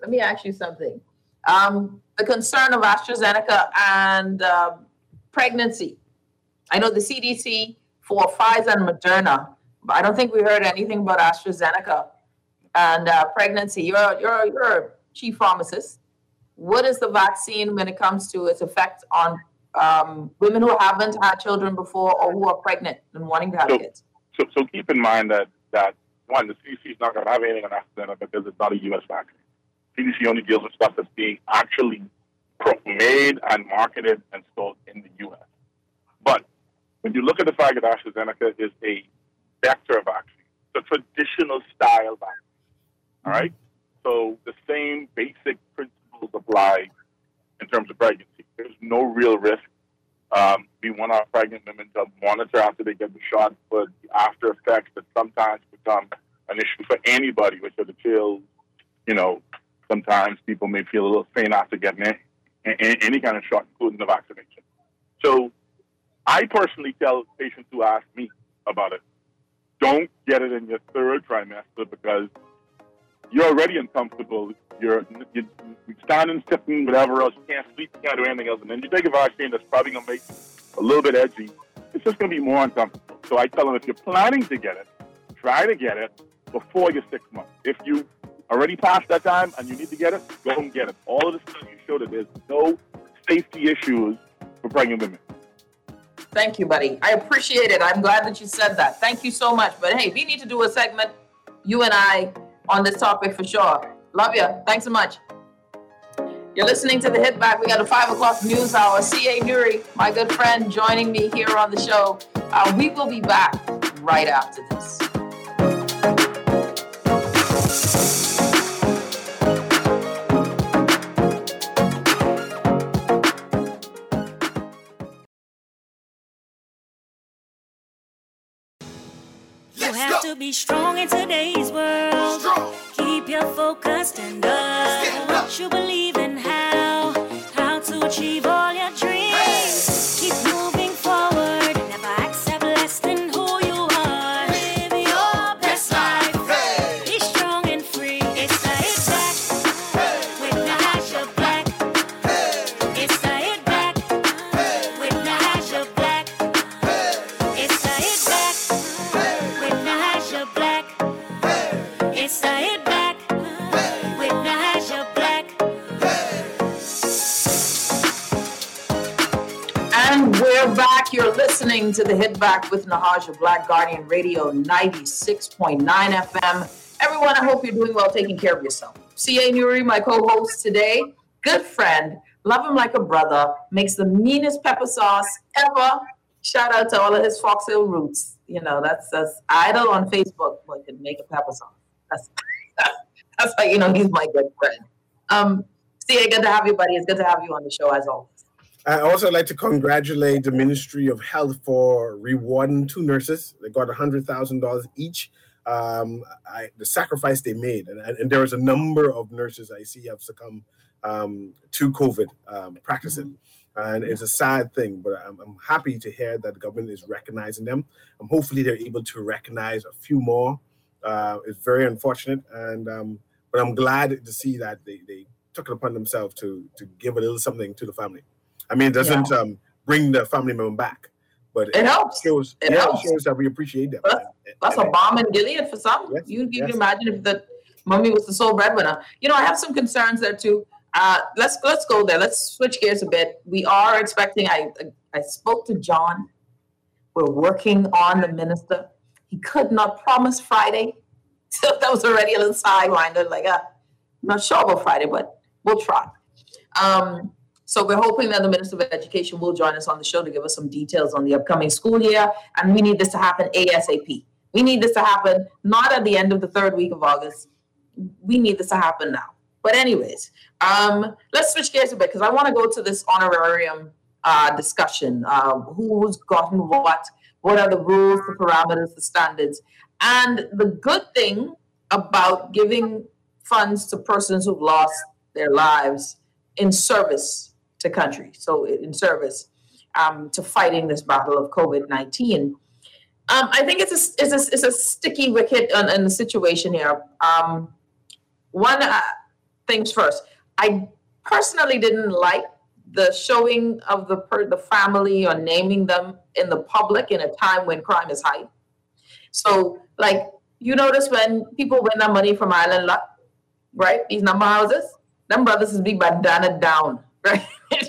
S4: The concern of AstraZeneca and pregnancy. I know the CDC for Pfizer and Moderna, but I don't think we heard anything about AstraZeneca and pregnancy. You're a chief pharmacist. What is the vaccine when it comes to its effect on women who haven't had children before or who are pregnant and wanting to have kids?
S17: So keep in mind that one, the CDC is not going to have anything on AstraZeneca because it's not a U.S. vaccine. CDC only deals with stuff that's being actually made and marketed and sold in the U.S. But when you look at the fact that AstraZeneca is a vector vaccine, it's a traditional style vaccine, all right? So the same basic principles apply in terms of pregnancy. There's no real risk. We want our pregnant women to monitor after they get the shot for the after effects that sometimes become an issue for anybody, which are the chills. You know, sometimes people may feel a little faint after getting any kind of shot, including the vaccination. So I personally tell patients who ask me about it, don't get it in your third trimester because you're already uncomfortable. You're standing, sitting, whatever else. You can't sleep, you can't do anything else. And then you take a vaccine that's probably going to make a little bit edgy. It's just going to be more uncomfortable. So I tell them, if you're planning to get it, try to get it before you're 6 months. If you already passed that time and you need to get it, go and get it. All of the studies show that there's no safety issues for pregnant women.
S4: Thank you, buddy. I appreciate it. I'm glad that you said that. Thank you so much. But hey, we need to do a segment, you and I, on this topic for sure. Love you. Thanks so much. You're listening to the Hit Back. We got a 5 o'clock news hour. C.A. Nuri, my good friend, joining me here on the show. We will be back right after this.
S2: You have to be strong in today's world. Keep your focus and up. You believe in how to achieve all your dreams. Keep moving forward. Never accept less than who you are. Live your best life. Be strong and free. It's the Hit Back with Natasha Black. It's the Hit Back with Natasha Black. It's the Hit Back with Natasha Black. It's the Hit Back with Natasha Black.
S4: And we're back. You're listening to the Hit Back with Natasha Black, Guardian Radio 96.9 FM. Everyone, I hope you're doing well, taking care of yourself. C.A. Nuri, my co-host today, good friend, love him like a brother, makes the meanest pepper sauce ever. Shout out to all of his Fox Hill roots. You know, that's idol on Facebook, but can make a pepper sauce. That's how you know he's my good friend. C.A., good to have you, buddy. It's good to have you on the show as always.
S5: I also like to congratulate the Ministry of Health for rewarding 2 nurses. They got $100,000 each. The sacrifice they made, and there was a number of nurses I see have succumbed to COVID practicing. And it's a sad thing, but I'm happy to hear that the government is recognizing them. Hopefully they're able to recognize a few more. It's very unfortunate, but I'm glad to see that they took it upon themselves to give a little something to the family. I mean, it doesn't bring the family member back, but it helps. It shows that we appreciate them.
S4: That's a bomb in Gilead for some. Yes, you can imagine if the mummy was the sole breadwinner. I have some concerns there too. Let's go there. Let's switch gears a bit. We are expecting. I spoke to John. We're working on the minister. He could not promise Friday, so that was already a little sidewinder. Like, I'm not sure about Friday, but we'll try. So we're hoping that the Minister of Education will join us on the show to give us some details on the upcoming school year. And we need this to happen ASAP. We need this to happen not at the end of the 3rd week of August. We need this to happen now. But anyways, let's switch gears a bit because I want to go to this honorarium discussion. Who's gotten what are the rules, the parameters, the standards. And the good thing about giving funds to persons who've lost their lives in service to country, so in service to fighting this battle of COVID-19. I think it's a sticky wicket in the situation here. One things first, I personally didn't like the showing of the family or naming them in the public in a time when crime is high. So, like, you notice when people win their money from Island Luck, right? These number houses, them brothers is big bandana down, right?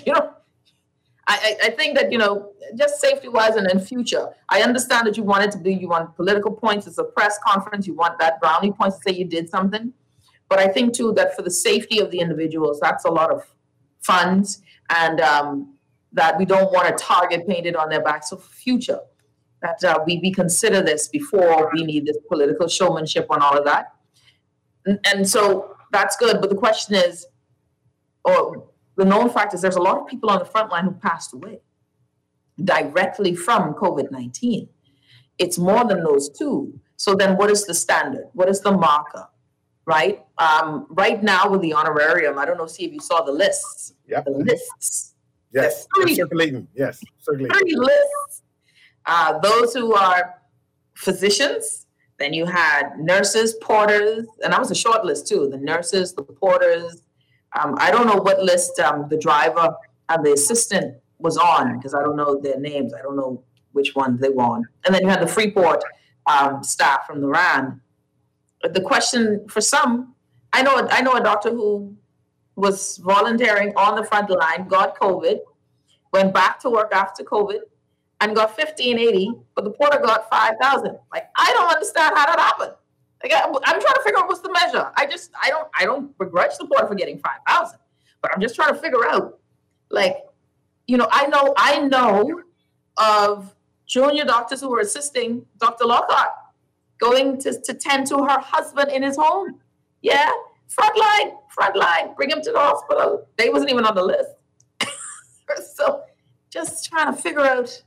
S4: I think that, just safety-wise and in future, I understand that you want political points. It's a press conference. You want that brownie points to say you did something. But I think, too, that for the safety of the individuals, that's a lot of funds, and that we don't want a target painted on their backs. So for future, that we consider this before we need this political showmanship on all of that. And so that's good. But the question is, or the known fact is, there's a lot of people on the front line who passed away directly from COVID-19. It's more than those 2. So then what is the standard? What is the marker? Right? Right now with the honorarium, I don't know, see if you saw the lists.
S5: Yep.
S4: The lists.
S5: Yes. Circulating. Yes. Circulating.
S4: 3 lists. Those who are physicians, then you had nurses, porters, and that was a short list too. The nurses, the porters. I don't know what list the driver and the assistant was on because I don't know their names. I don't know which ones they were on. And then you had the Freeport staff from the RAND. The question for some, I know a doctor who was volunteering on the front line, got COVID, went back to work after COVID, and got $1,580, but the porter got $5,000. Like, I don't understand how that happened. Like, I'm trying to figure out what's the measure. I don't begrudge the porter for getting $5,000, but I'm just trying to figure out, like, I know of junior doctors who were assisting Dr. Lockhart, going to tend to her husband in his home. Yeah, frontline, bring him to the hospital. They wasn't even on the list. So just trying to figure out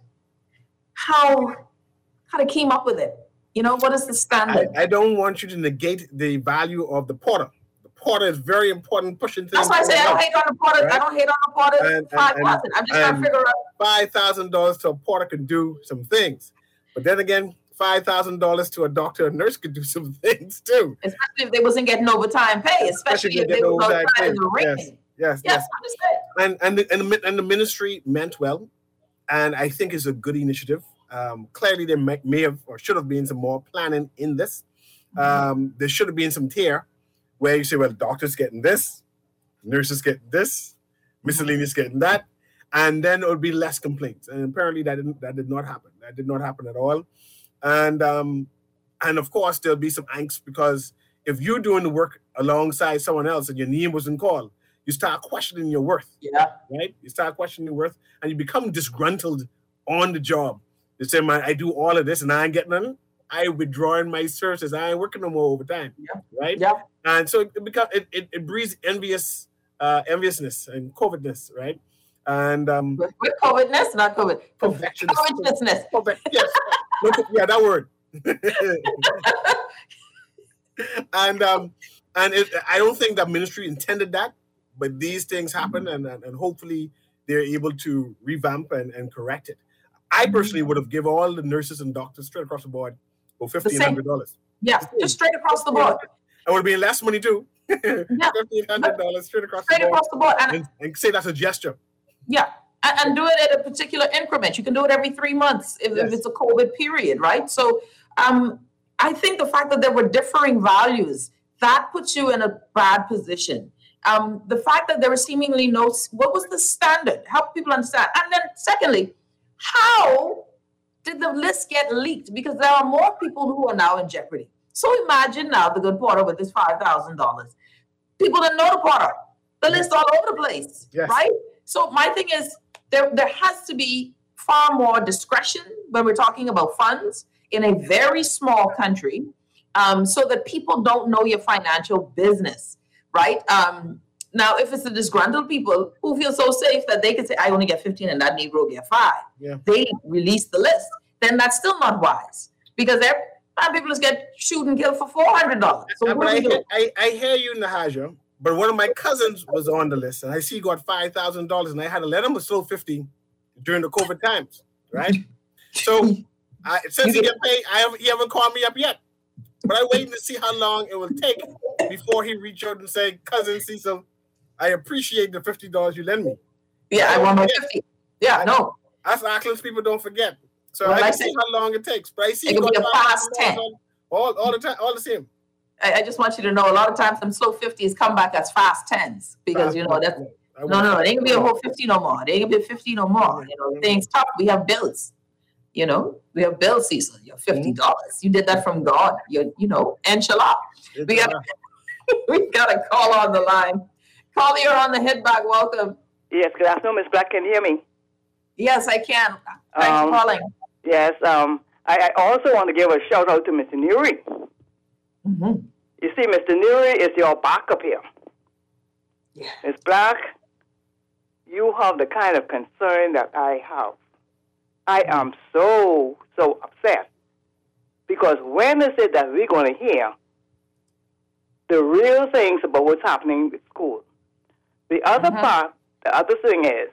S4: how to keep up with it. What is the standard?
S5: I don't want you to negate the value of the porter. The porter is very important pushing things.
S4: That's why I say I don't hate on the porter. Right? I don't hate on the porter. $5,000. I'm just trying to figure out.
S5: $5,000 to a porter can do some things. But then again, $5,000 to a doctor or nurse could do some things too.
S4: Especially if they wasn't getting overtime pay. Especially if they were outside in the ring.
S5: Yes. And the ministry meant well, and I think it's a good initiative. Clearly, there may have or should have been some more planning in this. There should have been some tier where you say, well, doctors getting this, nurses getting this, miscellaneous getting that, and then it would be less complaints. And apparently, that did not happen. That did not happen at all. And of course, there'll be some angst because if you're doing the work alongside someone else and your name wasn't called, you start questioning your worth.
S4: Yeah.
S5: Right? You start questioning your worth and you become disgruntled on the job. You say, man, I do all of this and I ain't getting nothing. I withdrawing my services. I ain't working no more overtime.
S4: Yeah.
S5: Right?
S4: Yeah.
S5: And so it breeds enviousness and COVIDness, right? And
S4: with COVIDness, not COVID.
S5: Covetousness. Yes. Yeah, that word. and I don't think the ministry intended that, but these things happen, and hopefully they're able to revamp and correct it. I personally would have given all the nurses and doctors straight across the board for $1,500.
S4: Yeah, just straight across the board.
S5: It would have been less money too. $1,500 straight across the board. And say that's a gesture.
S4: Yeah, and do it at a particular increment. You can do it every 3 months if it's a COVID period, right? So I think the fact that there were differing values, that puts you in a bad position. The fact that there was seemingly what was the standard? Help people understand. And then secondly, how did the list get leaked? Because there are more people who are now in jeopardy. So imagine now the good Porter with his $5,000. People didn't know the Porter. The list all over the place, right? So my thing is there has to be far more discretion when we're talking about funds in a very small country, so that people don't know your financial business, right? Now, if it's the disgruntled people who feel so safe that they can say, I only get 15 and that Negro get 5, they release the list, then that's still not wise, because people just get shot and killed for $400. So
S5: I hear you, Nahaja, but one of my cousins was on the list, and I see he got $5,000, and I had to let him still $50 during the COVID times, right? So since he get paid, he haven't called me up yet. But I'm waiting to see how long it will take before he reach out and say, Cousin Cecil, I appreciate the $50 you lend me.
S4: Yeah, I want my 50. Yeah, no.
S5: That's Auckland's people don't forget. So I see how long it takes. But I see
S4: it could be a fast 10.
S5: All the time, all the same.
S4: I just want you to know, a lot of times them slow 50s come back as fast 10s, because that's no, it ain't gonna be a whole 50 no more. It ain't gonna be a 50 no more. Things tough. We have bills. We have bills, Cecil. You're $50. You did that from God. Inshallah. We got a call on the line. Caller, you're on the head back. Welcome.
S18: Yes, good afternoon, Ms. Black. Can you hear me?
S4: Yes, I can. Thanks for calling.
S18: Yes. I also want to give a shout out to Mr. Nuri.
S4: Mm-hmm.
S18: You see, Mr. Nuri is your backup here.
S4: Yeah.
S18: Ms. Black, you have the kind of concern that I have. I am so upset, because when is it that we're going to hear the real things about what's happening with school? The other the other thing is,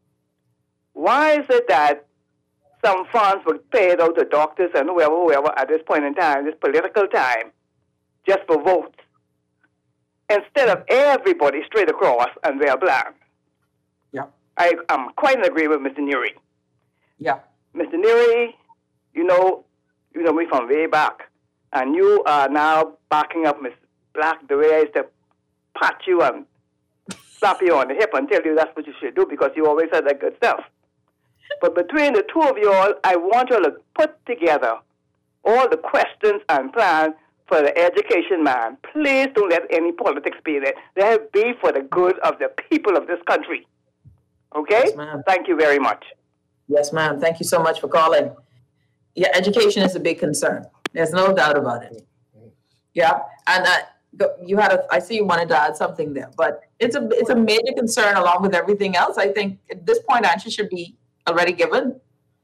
S18: why is it that some funds were paid out to doctors and whoever at this point in time, this political time, just for votes, instead of everybody straight across and wear black?
S4: Yeah.
S18: I am quite in agreement with Mr. Nuri.
S4: Yeah.
S18: Mr. Nuri, you know me from way back, and you are now backing up Ms. Black the way I used to pat you and slap you on the hip and tell you that's what you should do, because you always said that good stuff. But between the two of you all, I want you all to put together all the questions and plans for the education man. Please don't let any politics be there. Let it be for the good of the people of this country. Okay?
S4: Yes, ma'am.
S18: Thank you very much.
S4: Yes, ma'am. Thank you so much for calling. Yeah, education is a big concern. There's no doubt about it. Yeah, and I see you wanted to add something there, but it's a major concern along with everything else. I think at this point, answers should be already given.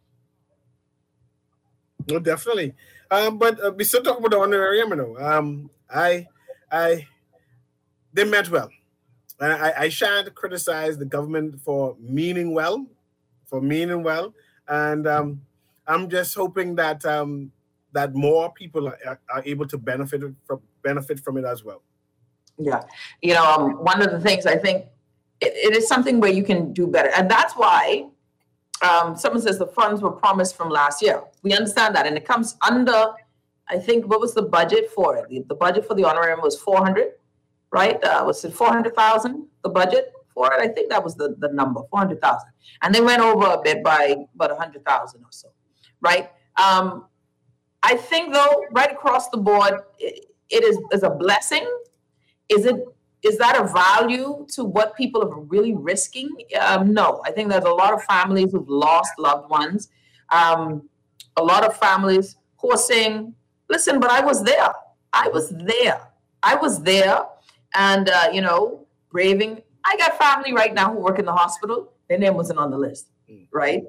S5: No, definitely. But we still talk about the honorarium. They meant well, and I shan't criticize the government for meaning well. And I'm just hoping that that more people are able to benefit from it as well.
S4: Yeah, one of the things I think it is something where you can do better, and that's why someone says the funds were promised from last year. We understand that, and it comes under. I think what was the budget for it? The budget for the honorarium was $400, right? Was it $400,000? The budget for it, I think that was the number, $400,000, and they went over a bit by about $100,000 or so, right? I think though, right across the board, it is a blessing. Is that a value to what people are really risking? No, I think there's a lot of families who've lost loved ones. A lot of families who are saying, listen, but I was there. And, braving. I got family right now who work in the hospital. Their name wasn't on the list, right?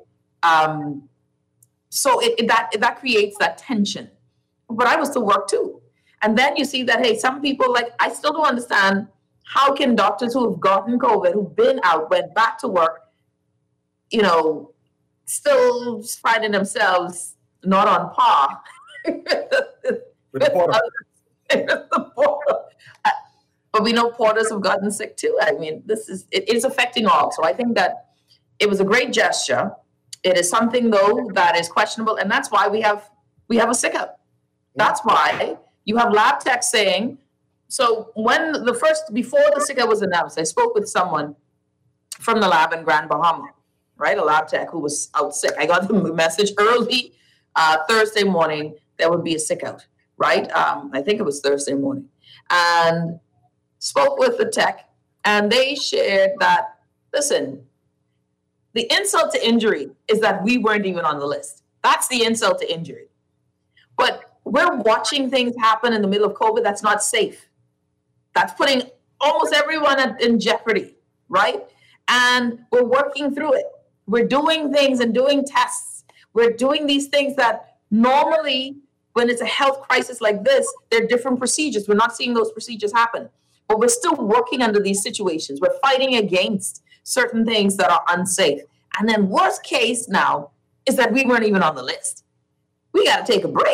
S4: So that creates that tension. But I was to work too. And then you see that, hey, some people, like, I still don't understand how can doctors who have gotten COVID, who've been out, went back to work, you know, still finding themselves not on par with the porter. But we know porters have gotten sick too. I mean, it is affecting all. So I think that it was a great gesture. It is something, though, that is questionable. And that's why we have a sick out. That's why you have lab techs saying, so before the sick out was announced, I spoke with someone from the lab in Grand Bahama, right? A lab tech who was out sick. I got the message early Thursday morning there would be a sick out, right? I think it was Thursday morning. And spoke with the tech, and they shared that, listen, the insult to injury is that we weren't even on the list. That's the insult to injury. But we're watching things happen in the middle of COVID that's not safe. That's putting almost everyone in jeopardy, right? And we're working through it. We're doing things and doing tests. We're doing these things that normally, when it's a health crisis like this, there are different procedures. We're not seeing those procedures happen. But we're still working under these situations. We're fighting against certain things that are unsafe. And then worst case now is that we weren't even on the list. We got to take a break.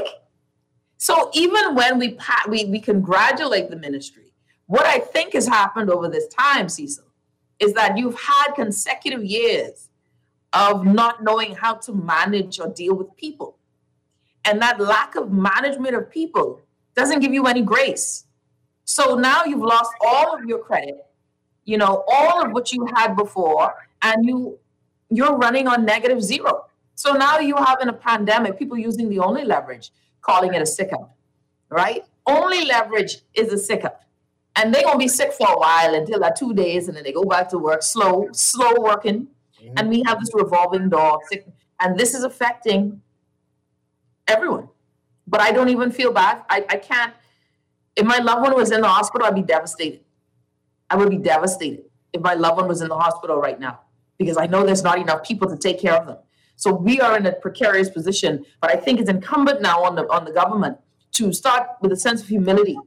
S4: So even when we congratulate the ministry, what I think has happened over this time, Cecil, is that you've had consecutive years of not knowing how to manage or deal with people. And that lack of management of people doesn't give you any grace. So now you've lost all of your credit, you know, all of what you had before, and you're running on negative zero. So now you have in a pandemic, people using the only leverage, calling it a sick out, right? Only leverage is a sick out. And they're going to be sick for a while until 2 days, and then they go back to work, slow working. Mm-hmm. And we have this revolving door. And this is affecting everyone. But I don't even feel bad. I can't. If my loved one was in the hospital, I'd be devastated. I would be devastated if my loved one was in the hospital right now, because I know there's not enough people to take care of them. So we are in a precarious position, but I think it's incumbent now on the government to start with a sense of humility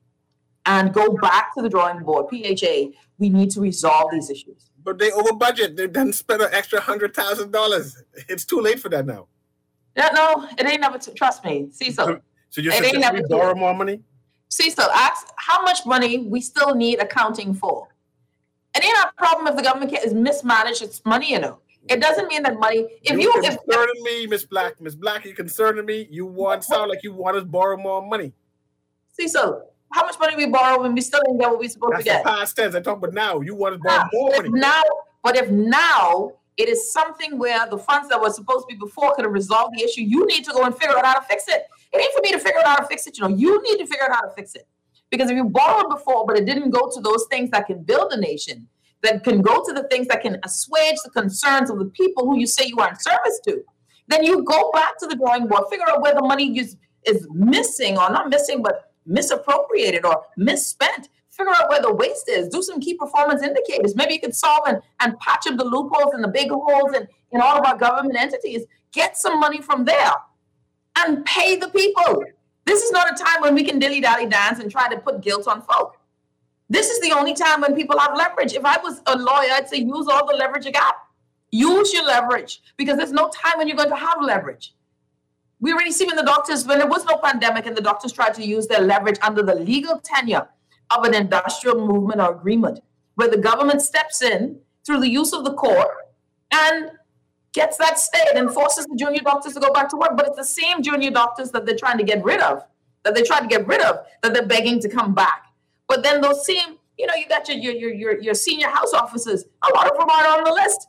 S4: and go back to the drawing board. PHA, we need to resolve these issues.
S5: But they over budget. They done spent an extra $100,000. It's too late for that now.
S4: Yeah, no, it ain't never. Trust me, Cecil.
S5: So you suggest we borrow more money?
S4: Cecil, ask how much money we still need accounting for. It ain't a problem if the government is mismanaged its money, you know. It doesn't mean that money. You're
S5: concerning me, Miss Black. Miss Black, you're concerning me. Sound like you want us to borrow more money.
S4: Cecil, how much money we borrow when we still didn't get what we're supposed to get?
S5: That's the past tense. I talk about now. You want us to borrow more money.
S4: But if now it is something where the funds that were supposed to be before could have resolved the issue, you need to go and figure out how to fix it. It ain't for me to figure out how to fix it. You know, you need to figure out how to fix it. Because if you borrowed before, but it didn't go to those things that can build a nation, that can go to the things that can assuage the concerns of the people who you say you are in service to, then you go back to the drawing board, figure out where the money is missing, or not missing, but misappropriated or misspent. Figure out where the waste is. Do some key performance indicators. Maybe you could solve and patch up the loopholes and the big holes in all of our government entities. Get some money from there and pay the people. This is not a time when we can dilly-dally dance and try to put guilt on folk. This is the only time when people have leverage. If I was a lawyer, I'd say use all the leverage you got. Use your leverage, because there's no time when you're going to have leverage. We already see when there was no pandemic and the doctors tried to use their leverage under the legal tenure of an industrial movement or agreement, where the government steps in through the use of the court and gets that stayed and forces the junior doctors to go back to work. But it's the same junior doctors that they're trying to get rid of, that they're begging to come back. But then those same, you got your senior house officers, a lot of them aren't on the list.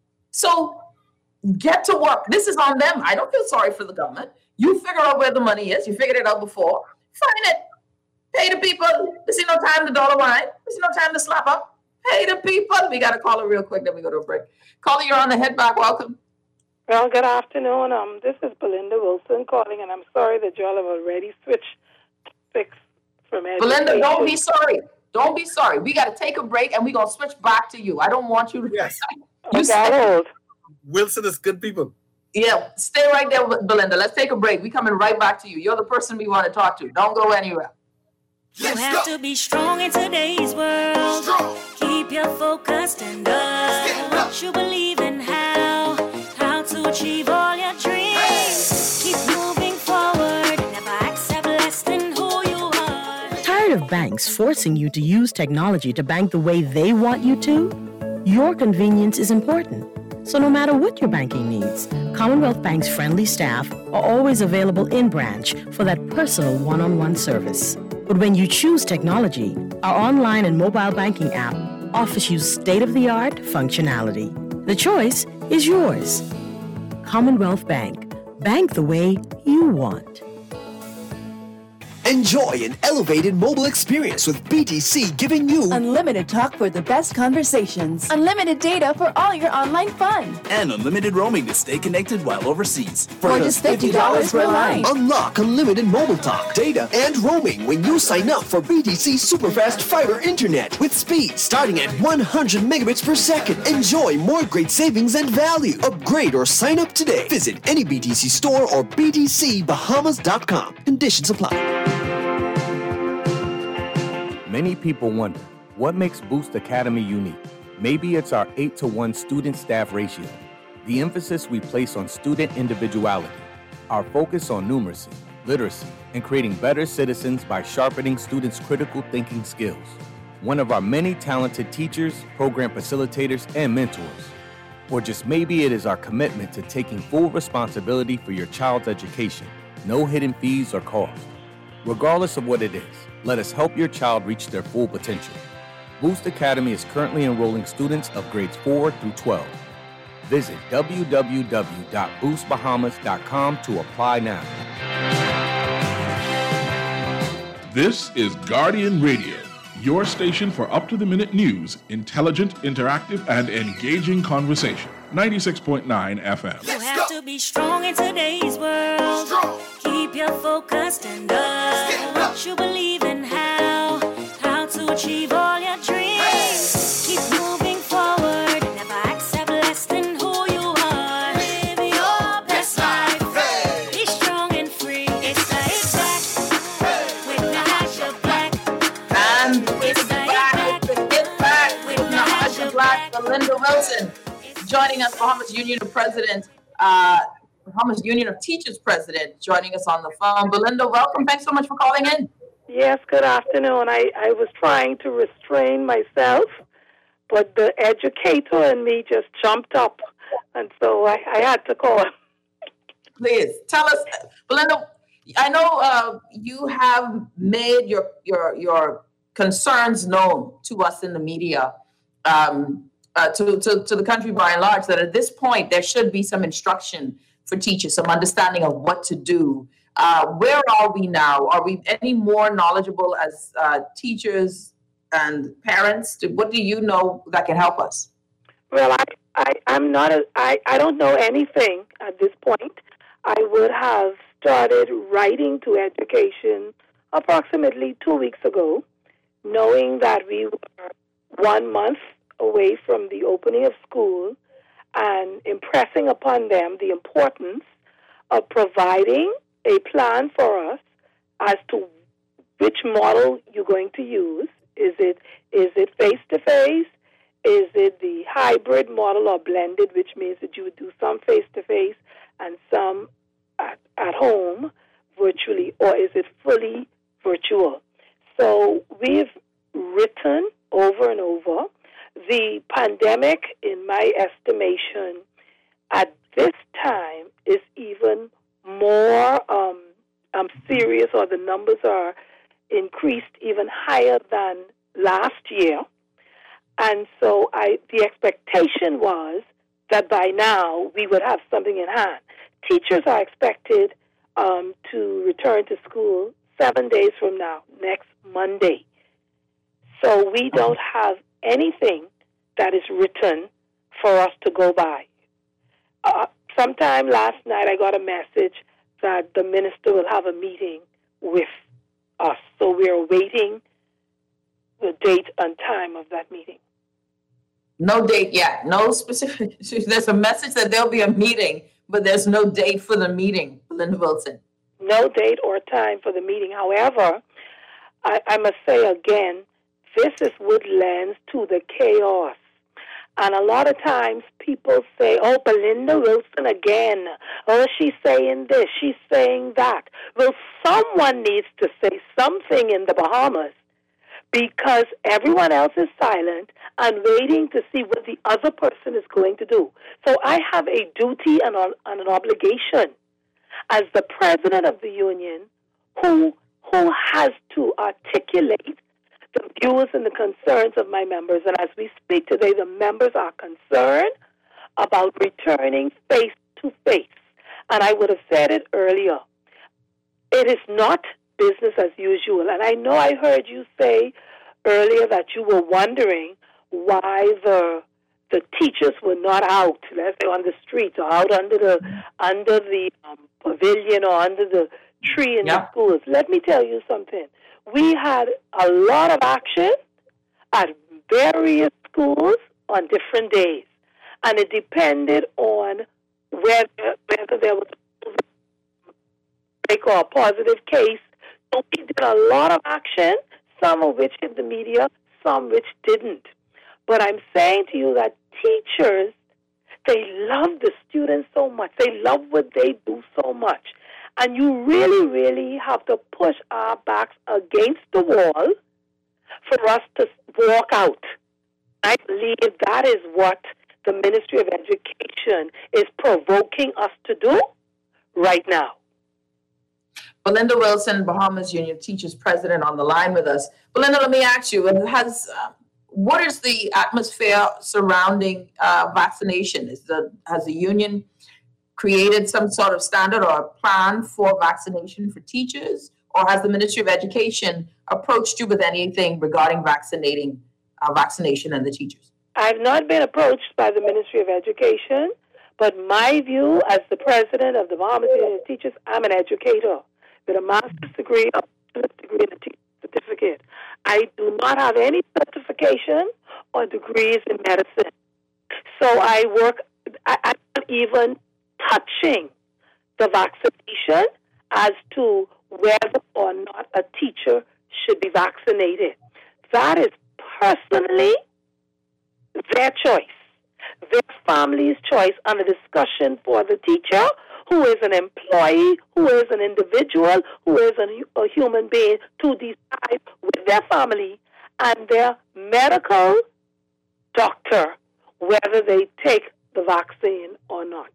S4: So get to work. This is on them. I don't feel sorry for the government. You figure out where the money is. You figured it out before. Find it. Pay the people. There's no time to dollar wine. There's no time to slap up. Pay the people. We got to call it real quick, then we go to a break. Caller, you're on the head back. Welcome.
S19: Well, good afternoon. This is Belinda Wilson calling, and I'm sorry that y'all have already fixed from education.
S4: Belinda, don't be sorry. Don't be sorry. We got to take a break, and we're going to switch back to you. I don't want you to...
S5: Yes. Wilson is good people.
S4: Yeah, stay right there, Belinda. Let's take a break. We're coming right back to you. You're the person we want to talk to. Don't go anywhere.
S2: You have to be strong in today's world. Keep your focus and what you believe in, how to achieve all your dreams. Keep moving forward. Never accept less than who you are.
S20: Tired of banks forcing you to use technology to bank the way they want you to? Your convenience is important. So no matter what your banking needs, Commonwealth Bank's friendly staff are always available in branch for that personal one-on-one service. But when you choose technology, our online and mobile banking app offers you state-of-the-art functionality. The choice is yours. Commonwealth Bank. Bank the way you want.
S12: Enjoy an elevated mobile experience with BTC, giving you
S13: unlimited talk for the best conversations, unlimited data for all your online fun,
S14: and unlimited roaming to stay connected while overseas.
S13: For just $50 per line.
S12: Unlock unlimited mobile talk, data, and roaming when you sign up for BTC Superfast Fiber Internet with speed starting at 100 megabits per second. Enjoy more great savings and value. Upgrade or sign up today. Visit any BTC store or btcbahamas.com. Conditions apply.
S9: Many people wonder, what makes Boost Academy unique? Maybe it's our 8-to-1 student-staff ratio, the emphasis we place on student individuality, our focus on numeracy, literacy, and creating better citizens by sharpening students' critical thinking skills. One of our many talented teachers, program facilitators, and mentors. Or just maybe it is our commitment to taking full responsibility for your child's education, no hidden fees or costs. Regardless of what it is, let us help your child reach their full potential. Boost Academy is currently enrolling students of grades 4 through 12. Visit www.boostbahamas.com to apply now.
S1: This is Guardian Radio, your station for up-to-the-minute news, intelligent, interactive, and engaging conversation. 96.9 FM.
S2: You have to be strong in today's world. Keep your focus and what you believe in, how to achieve all your dreams. Keep moving forward. Never accept less than who you are. Live your best life. Be strong and free. It's the Hit Back with Natasha Black.
S4: And it's back. It's the Hit Back with Natasha Black. Belinda Wilson joining us, Bahamas Union of President. Bahamas Union of Teachers President joining us on the phone. Belinda, welcome. Thanks so much for calling in.
S19: Yes, good afternoon. I was trying to restrain myself, but the educator in me just jumped up, and so I had to call.
S4: Please, tell us, Belinda, I know you have made your concerns known to us in the media, to the country by and large, that at this point there should be some instruction for teachers, some understanding of what to do. Where are we now? Are we any more knowledgeable as teachers and parents? What do you know that can help us?
S19: Well, I'm not. I don't know anything at this point. I would have started writing to education approximately 2 weeks ago, knowing that we were 1 month away from the opening of school, and impressing upon them the importance of providing a plan for us as to which model you're going to use. Is it face-to-face? Is it the hybrid model or blended, which means that you would do some face-to-face and some at home virtually, or is it fully virtual? So we've written over and over. The pandemic, in my estimation, at this time is even more serious, or the numbers are increased even higher than last year. And so the expectation was that by now we would have something in hand. Teachers are expected to return to school 7 days from now, next Monday. So we don't have anything that is written for us to go by. Sometime last night I got a message that the minister will have a meeting with us. So we're awaiting the date and time of that meeting.
S4: No date yet. No specific. There's a message that there'll be a meeting, but there's no date for the meeting, Belinda Wilson.
S19: No date or time for the meeting. However, I must say again, this is what lends to the chaos. And a lot of times people say, oh, Belinda Wilson again. Oh, she's saying this, she's saying that. Well, someone needs to say something in the Bahamas because everyone else is silent and waiting to see what the other person is going to do. So I have a duty and an obligation as the president of the union who has to articulate the views and the concerns of my members. And as we speak today, the members are concerned about returning face to face. And I would have said it earlier. It is not business as usual. And I know I heard you say earlier that you were wondering why the teachers were not out, let's say on the streets or out under the pavilion or under the tree in the schools. Let me tell you something. We had a lot of action at various schools on different days, and it depended on whether there was a positive case. So we did a lot of action, some of which hit the media, some which didn't. But I'm saying to you that teachers, they love the students so much. They love what they do so much. And you really, really have to push our backs against the wall for us to walk out. I believe that is what the Ministry of Education is provoking us to do right now.
S4: Belinda Wilson, Bahamas Union Teachers President, on the line with us. Belinda, let me ask you, what is the atmosphere surrounding vaccination? Has the union created some sort of standard or a plan for vaccination for teachers? Or has the Ministry of Education approached you with anything regarding vaccination and the teachers?
S19: I've not been approached by the Ministry of Education, but my view as the president of the Bahamas Union of Teachers, I'm an educator with a master's degree, a bachelor's degree, and a teacher certificate. I do not have any certification or degrees in medicine. So I'm not even touching the vaccination as to whether or not a teacher should be vaccinated. That is personally their choice, their family's choice, and a discussion for the teacher, who is an employee, who is an individual, who is a human being, to decide with their family and their medical doctor whether they take the vaccine or not.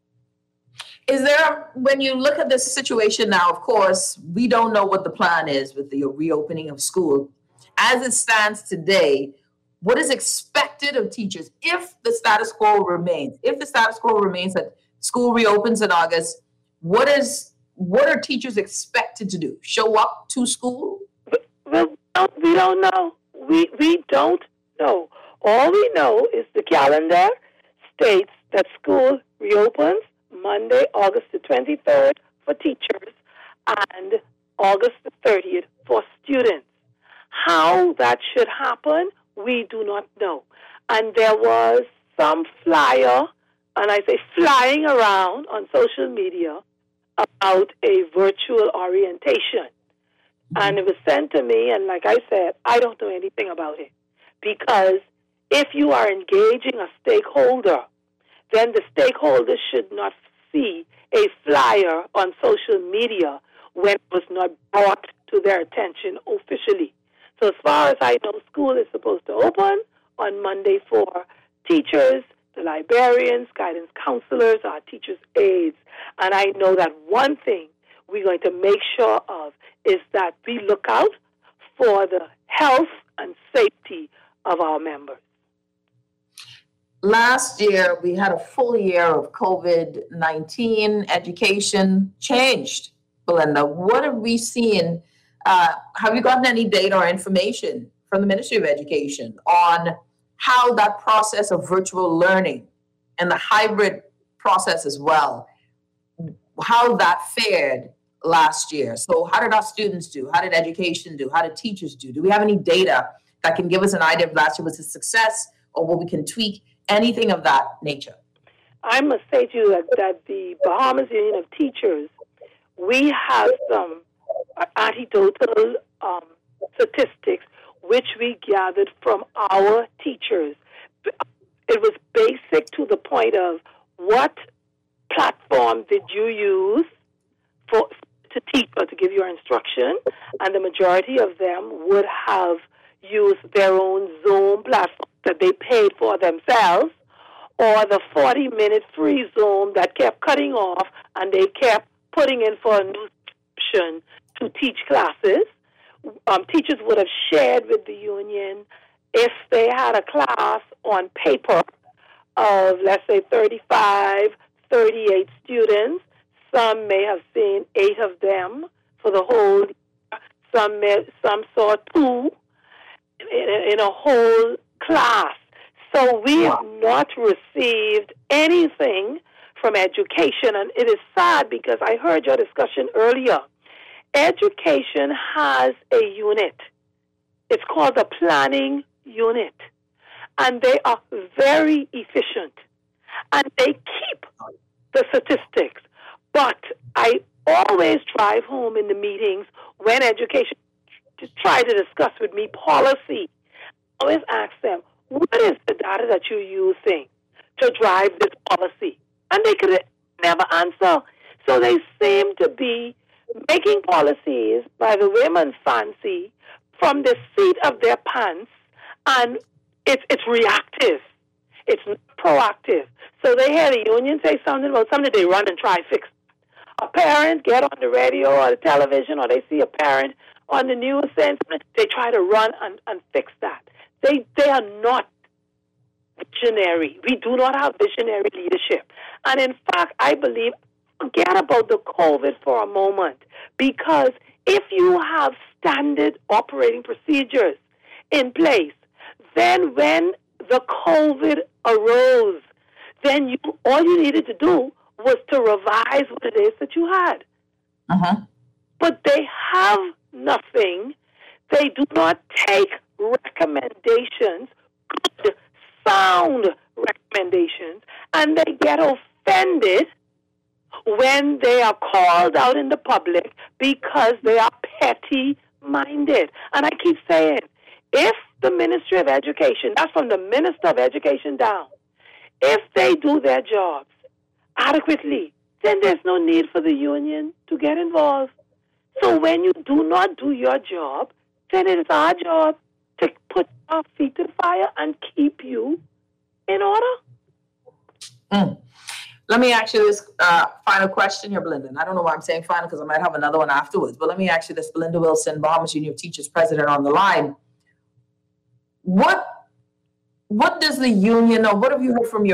S4: Is there, when you look at this situation now, of course, we don't know what the plan is with the reopening of school. As it stands today, what is expected of teachers if the status quo remains? If the status quo remains that school reopens in August, what are teachers expected to do? Show up to school?
S19: Well, we don't know. We don't know. All we know is the calendar states that school reopens Monday, August the 23rd for teachers and August the 30th for students. How that should happen, we do not know. And there was some flyer, and I say flying around on social media, about a virtual orientation. And it was sent to me, and like I said, I don't know anything about it. Because if you are engaging a stakeholder, then the stakeholder should not see a flyer on social media when it was not brought to their attention officially. So as far as I know, school is supposed to open on Monday for teachers, the librarians, guidance counselors, our teachers' aides. And I know that one thing we're going to make sure of is that we look out for the health and safety of our members.
S4: Last year, we had a full year of COVID-19. Education changed. Belinda, what have we seen? Have you gotten any data or information from the Ministry of Education on how that process of virtual learning and the hybrid process as well, how that fared last year? So how did our students do? How did education do? How did teachers do? Do we have any data that can give us an idea of last year was a success or what we can tweak, anything of that nature?
S19: I must say to you that the Bahamas Union of Teachers, we have some anecdotal statistics which we gathered from our teachers. It was basic to the point of what platform did you use to teach or to give your instruction, and the majority of them would have used their own Zoom platform that they paid for themselves, or the 40-minute free Zoom that kept cutting off and they kept putting in for a new subscription to teach classes. Teachers would have shared with the union if they had a class on paper of, let's say, 35, 38 students. Some may have seen 8 of them for the whole year. Some saw 2 in a whole class. So we have not received anything from education, and it is sad because I heard your discussion earlier. Education has a unit. It's called the planning unit, and they are very efficient, and they keep the statistics. But I always drive home in the meetings when education try to discuss with me policy. I always ask them, what is the data that you're using to drive this policy? And they could never answer. So they seem to be making policies by the women's fancy from the seat of their pants, and it's reactive. It's not proactive. So they hear the union say something about something, they run and try to fix it. A parent get on the radio or the television, or they see a parent on the news saying something, they try to run and fix that. They are not visionary. We do not have visionary leadership. And in fact, I believe, forget about the COVID for a moment, because if you have standard operating procedures in place, then when the COVID arose, then all you needed to do was to revise what it is that you had. But they have nothing. They do not take recommendations, good, sound recommendations, and they get offended when they are called out in the public because they are petty-minded. And I keep saying, if the Ministry of Education, that's from the Minister of Education down, if they do their jobs adequately, then there's no need for the union to get involved. So when you do not do your job, then it is our job to put our feet to the fire and keep you in order.
S4: Let me ask you this final question here, Belinda. And I don't know why I'm saying final, because I might have another one afterwards. But let me ask you this, Belinda Wilson, Bahamas Union of Teachers President, on the line. What does the union, or what have you heard from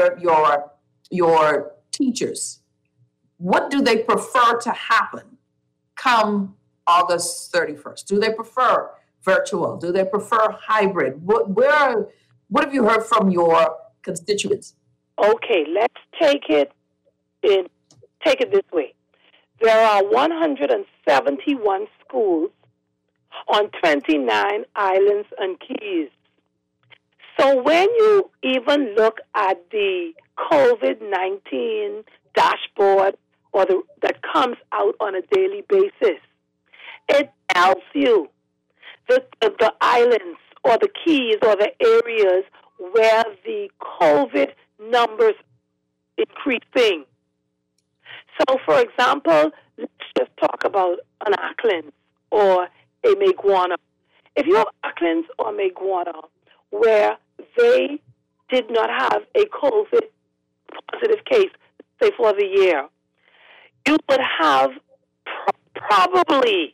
S4: your teachers? What do they prefer to happen come August 31st? Do they prefer virtual? Do they prefer hybrid? What have you heard from your constituents?
S19: Okay, let's take it this way. There are 171 schools on 29 islands and keys. So when you even look at the COVID-19 dashboard that comes out on a daily basis, it tells you the islands or the keys or the areas where the COVID numbers increasing. So, for example, let's just talk about an Auckland or a Maguana. If you have Auckland or Maguana where they did not have a COVID positive case, say for the year, you would have probably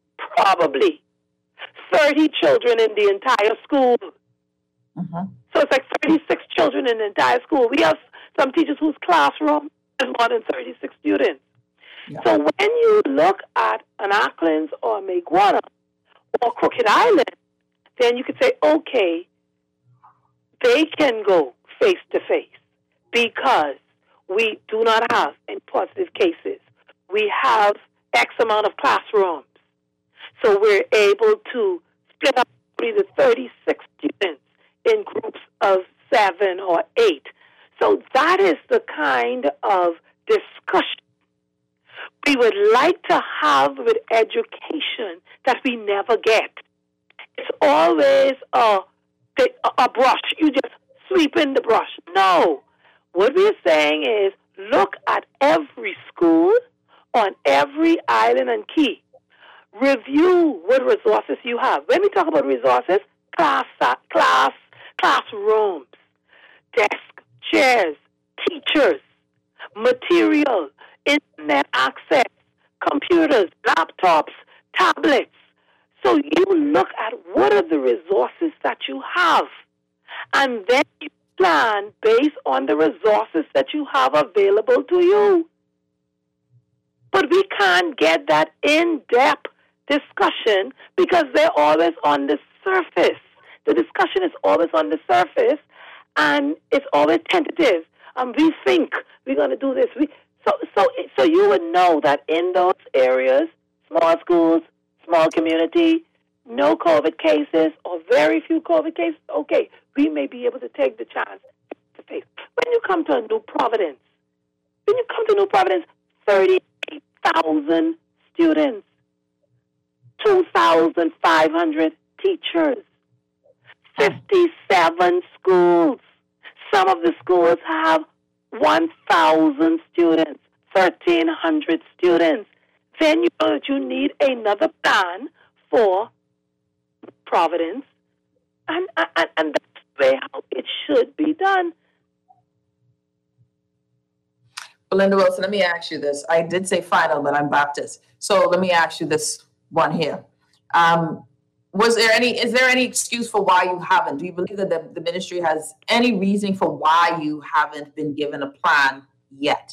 S19: 30 children in the entire school. So it's like 36 children in the entire school. We have some teachers whose classroom has more than 36 students. So when you look at an Auckland or a Maguana or Crooked Island, then you could say, okay, they can go face-to-face because we do not have any positive cases. We have X amount of classrooms. So we're able to split up the 36 students in groups of 7 or 8. So that is the kind of discussion we would like to have with education that we never get. It's always a brush. You just sweep in the brush. No. What we're saying is look at every school on every island and key. Review what resources you have. When we talk about resources, classrooms, desk, chairs, teachers, material, internet access, computers, laptops, tablets. So you look at what are the resources that you have, and then you plan based on the resources that you have available to you. But we can't get that in-depth discussion because they're always on the surface. The discussion is always on the surface, and it's always tentative. We think we're going to do this. So you would know that in those areas, small schools, small community, no COVID cases or very few COVID cases, okay, we may be able to take the chance to face. When you come to New Providence, 38,000 students, 2,500 teachers, 57 schools. Some of the schools have 1,000 students, 1,300 students. Then you know that you need another plan for Providence, and that's the way how it should be done.
S4: Belinda Wilson, let me ask you this. I did say final, but I'm Baptist. So let me ask you this one here. Is there any excuse for why you haven't? Do you believe that the ministry has any reason for why you haven't been given a plan yet?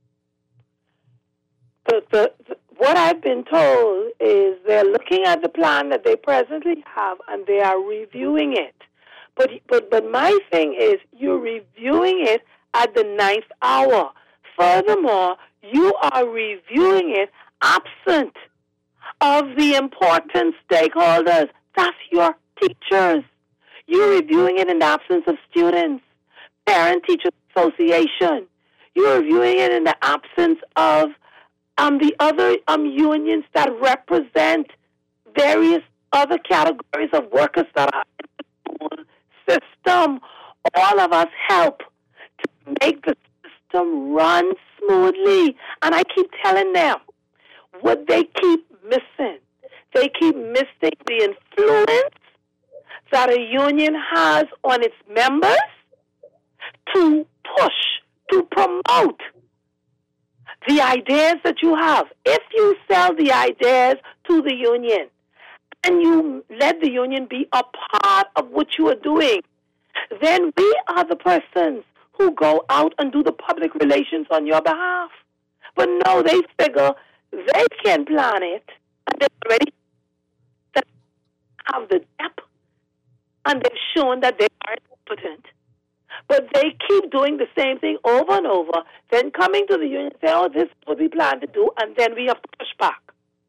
S19: What I've been told is they're looking at the plan that they presently have and they are reviewing it. But my thing is you're reviewing it at the 9th hour. Furthermore, you are reviewing it absent of the important stakeholders. That's your teachers. You're reviewing it in the absence of students, parent-teacher association. You're reviewing it in the absence of the other unions that represent various other categories of workers that are in the school system. All of us help to make the system run smoothly. And I keep telling them what they keep missing. They keep missing the influence that a union has on its members to push, to promote the ideas that you have. If you sell the ideas to the union and you let the union be a part of what you are doing, then we are the persons who go out and do the public relations on your behalf. But no, they figure they can plan it and they're ready to have the depth, and they've shown that they are competent. But they keep doing the same thing over and over, then coming to the union and say, oh, this is what we plan to do, and then we have to push back.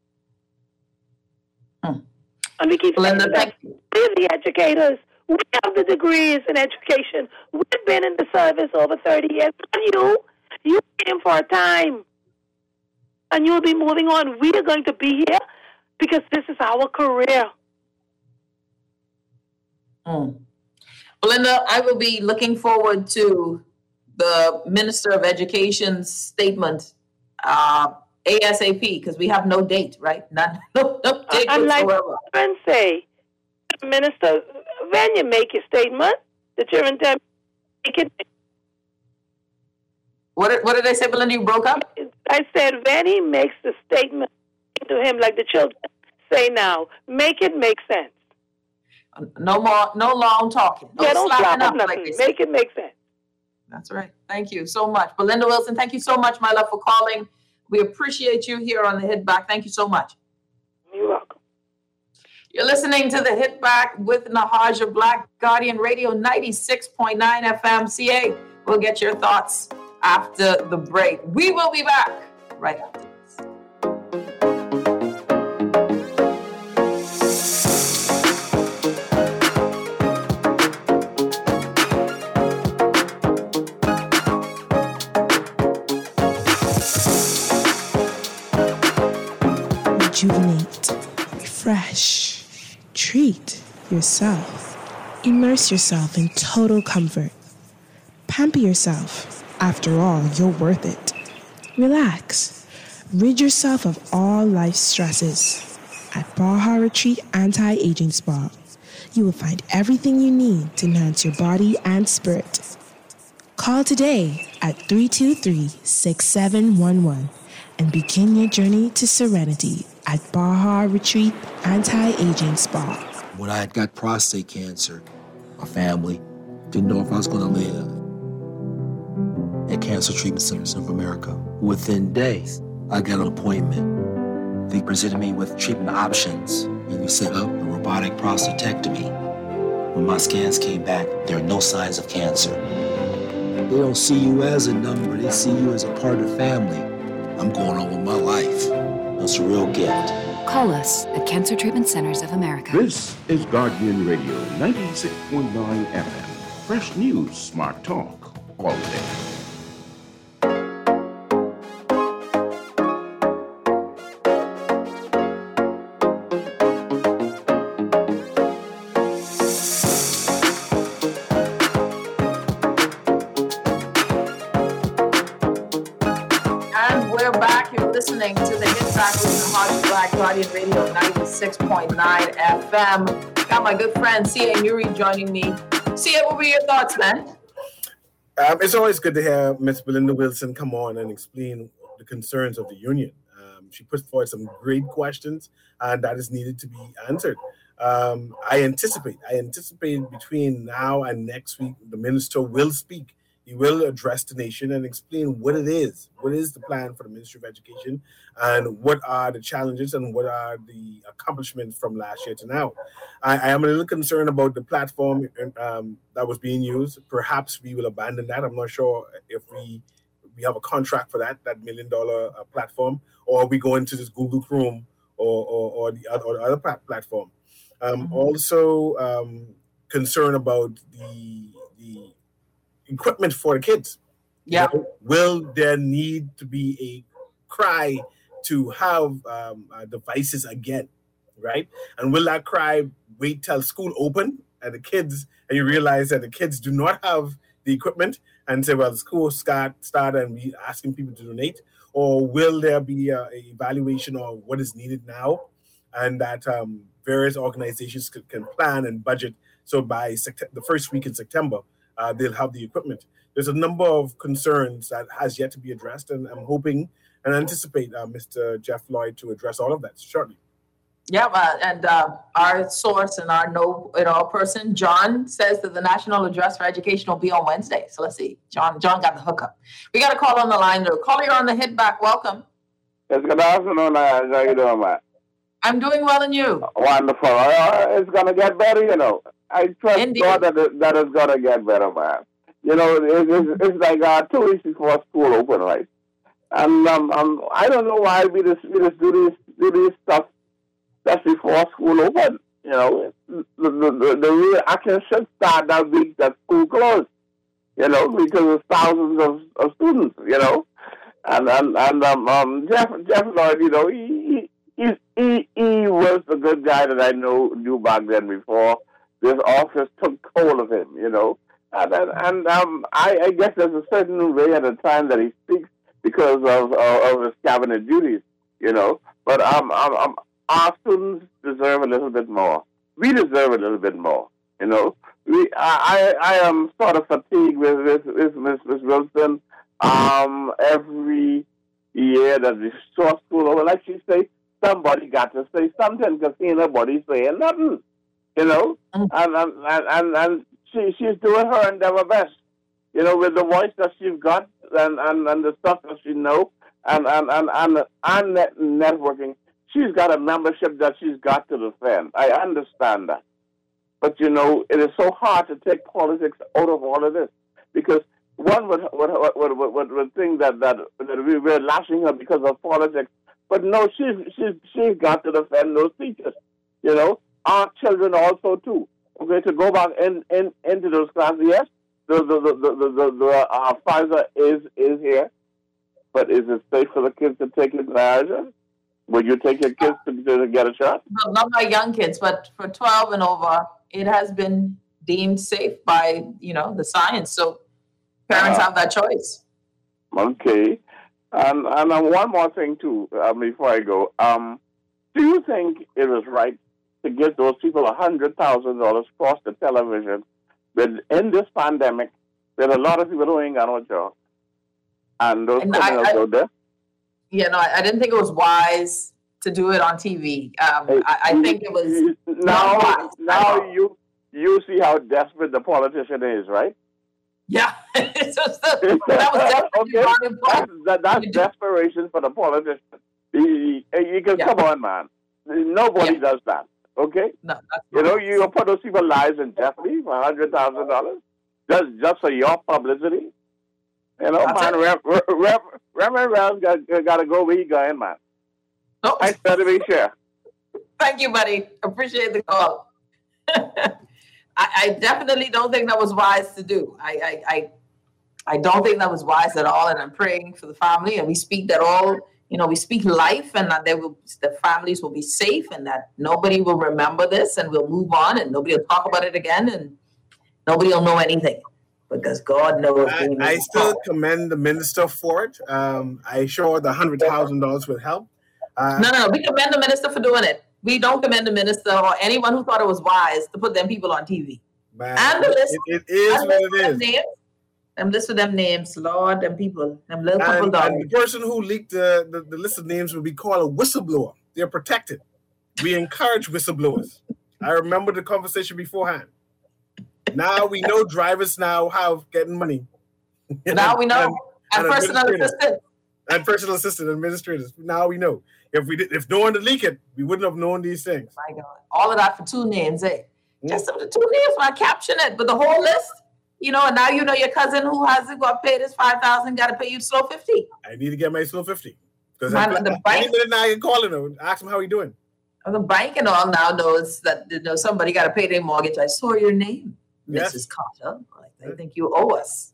S19: And we keep saying that we're the educators. We have the degrees in education. We've been in the service over 30 years. And you came for a time, and you'll be moving on. We are going to be here because this is our career.
S4: Belinda, I will be looking forward to the Minister of Education's statement ASAP, because we have no date, right? No date
S19: I'm
S4: whatsoever.
S19: like and say, Minister, when you make your statement, the children tell me, make it.
S4: What did I say, Belinda? You broke up?
S19: I said, when he makes the statement to him, like the children say now, make it make sense.
S4: No long talking. No
S19: don't
S4: slapping
S19: slap
S4: up,
S19: nothing.
S4: like they say.
S19: Make it make sense.
S4: That's right. Thank you so much. Belinda Wilson, thank you so much, my love, for calling. We appreciate you here on The Hit Back. Thank you so much.
S19: You're welcome.
S4: You're listening to The Hit Back with Nahaja Black, Guardian Radio 96.9 FM CA. We'll get your thoughts after the break. We will be back right after.
S21: Treat yourself. Immerse yourself in total comfort. Pamper yourself. After all, you're worth it. Relax. Rid yourself of all life's stresses. At Baja Retreat Anti-Aging Spa, you will find everything you need to enhance your body and spirit. Call today at 323-6711 and begin your journey to serenity at Baja Retreat Anti-Aging Spa.
S7: When I had got prostate cancer, my family didn't know if I was going to live. At Cancer Treatment Centers of America, within days, I got an appointment. They presented me with treatment options, and we set up a robotic prostatectomy. When my scans came back, there are no signs of cancer. They don't see you as a number, they see you as a part of the family. I'm going on with my life. That's a real gift.
S8: Call us at Cancer Treatment Centers of America.
S1: This is Guardian Radio 96.9 FM. Fresh news, smart talk, all day.
S4: Listening to the Hit Back with Nahaja Black, Guardian Radio 96.9 FM. Got my good friend Sia Nuri joining me. Sia, what were your thoughts, man?
S5: It's always good to hear Miss Belinda Wilson come on and explain the concerns of the union. She put forward some great questions, and that is needed to be answered. I anticipate between now and next week, the minister will speak. He will address the nation and explain what it is. What is the plan for the Ministry of Education, and what are the challenges and what are the accomplishments from last year to now? I am a little concerned about the platform that was being used. Perhaps we will abandon that. I'm not sure if we have a contract for that $1 million platform, or we go into this Google Chrome or the other platform. Also concerned about the equipment for the kids.
S4: Yeah.
S5: You know, will there need to be a cry to have devices again, right? And will that cry wait till school open and you realize that the kids do not have the equipment and say, well, school start and we asking people to donate? Or will there be an evaluation of what is needed now, and that various organizations can plan and budget, so by the first week in September, they'll have the equipment. There's a number of concerns that has yet to be addressed, and I'm hoping and anticipate Mr. Jeff Lloyd to address all of that shortly.
S4: Yeah, and our source and our know-it-all person, John, says that the National Address for Education will be on Wednesday. So let's see. John got the hookup. We got a call on the line, though. Caller, you're on the Hit Back. Welcome.
S22: Yes, good afternoon. How you doing, man?
S4: I'm doing well, and you?
S22: Wonderful. It's going to get better, you know. I trust God that it's going to get better, man. You know, it's like 2 weeks before school open, right? And I don't know why we just do this stuff just before school open. You know, the real action should start that week that school closed. You know, because there's thousands of students. You know, and Jeff Lloyd, you know, he was the good guy that I knew back then before this office took hold of him, you know. And I guess there's a certain way at the time that he speaks because of his cabinet duties, you know. But our students deserve a little bit more. We deserve a little bit more, you know. I am sort of fatigued with Ms. Wilson. Every year that the short school over, like she say, somebody got to say something because ain't nobody saying nothing, you know. And she's doing her endeavor best, you know, with the voice that she's got and the stuff that she knows and networking. She's got a membership that she's got to defend. I understand that. But, you know, it is so hard to take politics out of all of this because one would think that we're lashing her because of politics. But no, she's got to defend those teachers. You know, our children also too. Okay, to go back into those classes. Yes, the Pfizer is here, but is it safe for the kids to take it? Would you take your kids to get a shot?
S4: No, not my young kids, but for 12 and over, it has been deemed safe by, the science. So parents have that choice.
S22: Okay. And one more thing, too, before I go. Do you think it was right to give those people $100,000 across the television in this pandemic with a lot of people who ain't got no job? And those criminals out there?
S4: Yeah, no, I didn't think it was wise to do it on TV. I think it was
S22: now you see how desperate the politician is, right?
S4: Yeah, that was definitely
S22: that's desperation for the politician. You can come on, man. Nobody does that. Okay,
S4: no,
S22: you put those people's lives in jeopardy for $100,000 just for your publicity. Man, Reverend Wells got to go where he going, man.
S4: Oh.
S22: I try to be sure.
S4: Thank you, buddy. Appreciate the call. I definitely don't think that was wise to do. I don't think that was wise at all, and I'm praying for the family, and we speak that all, we speak life, and that the families will be safe, and that nobody will remember this, and we'll move on, and nobody will talk about it again, and nobody will know anything. Because God knows.
S5: I still commend the minister for it. I sure the $100,000 would help.
S4: No. We commend the minister for doing it. We don't commend the minister or anyone who thought it was wise to put them people on TV.
S5: Man,
S4: and the list,
S5: it is what it is.
S4: I'm list with them names, Lord, them people, them little couple dogs.
S5: And the person who leaked the list of names will be called a whistleblower. They're protected. We encourage whistleblowers. I remember the conversation beforehand. Now we know drivers now have getting money.
S4: Now we know. And personal assistant.
S5: And personal assistant administrators. Now we know. If no one to leak it, we wouldn't have known these things.
S4: My God. All of that for 2 names, eh? Just the 2 names when I caption it. But the whole list, and now your cousin who hasn't got paid his $5,000 got to pay you slow 50.
S5: I need to get my slow 50. Because any minute now I can call him, ask him how he doing.
S4: The bank and all now knows that somebody got to pay their mortgage. I saw your name.
S5: Yes.
S4: Mrs. Carter, I think you owe us,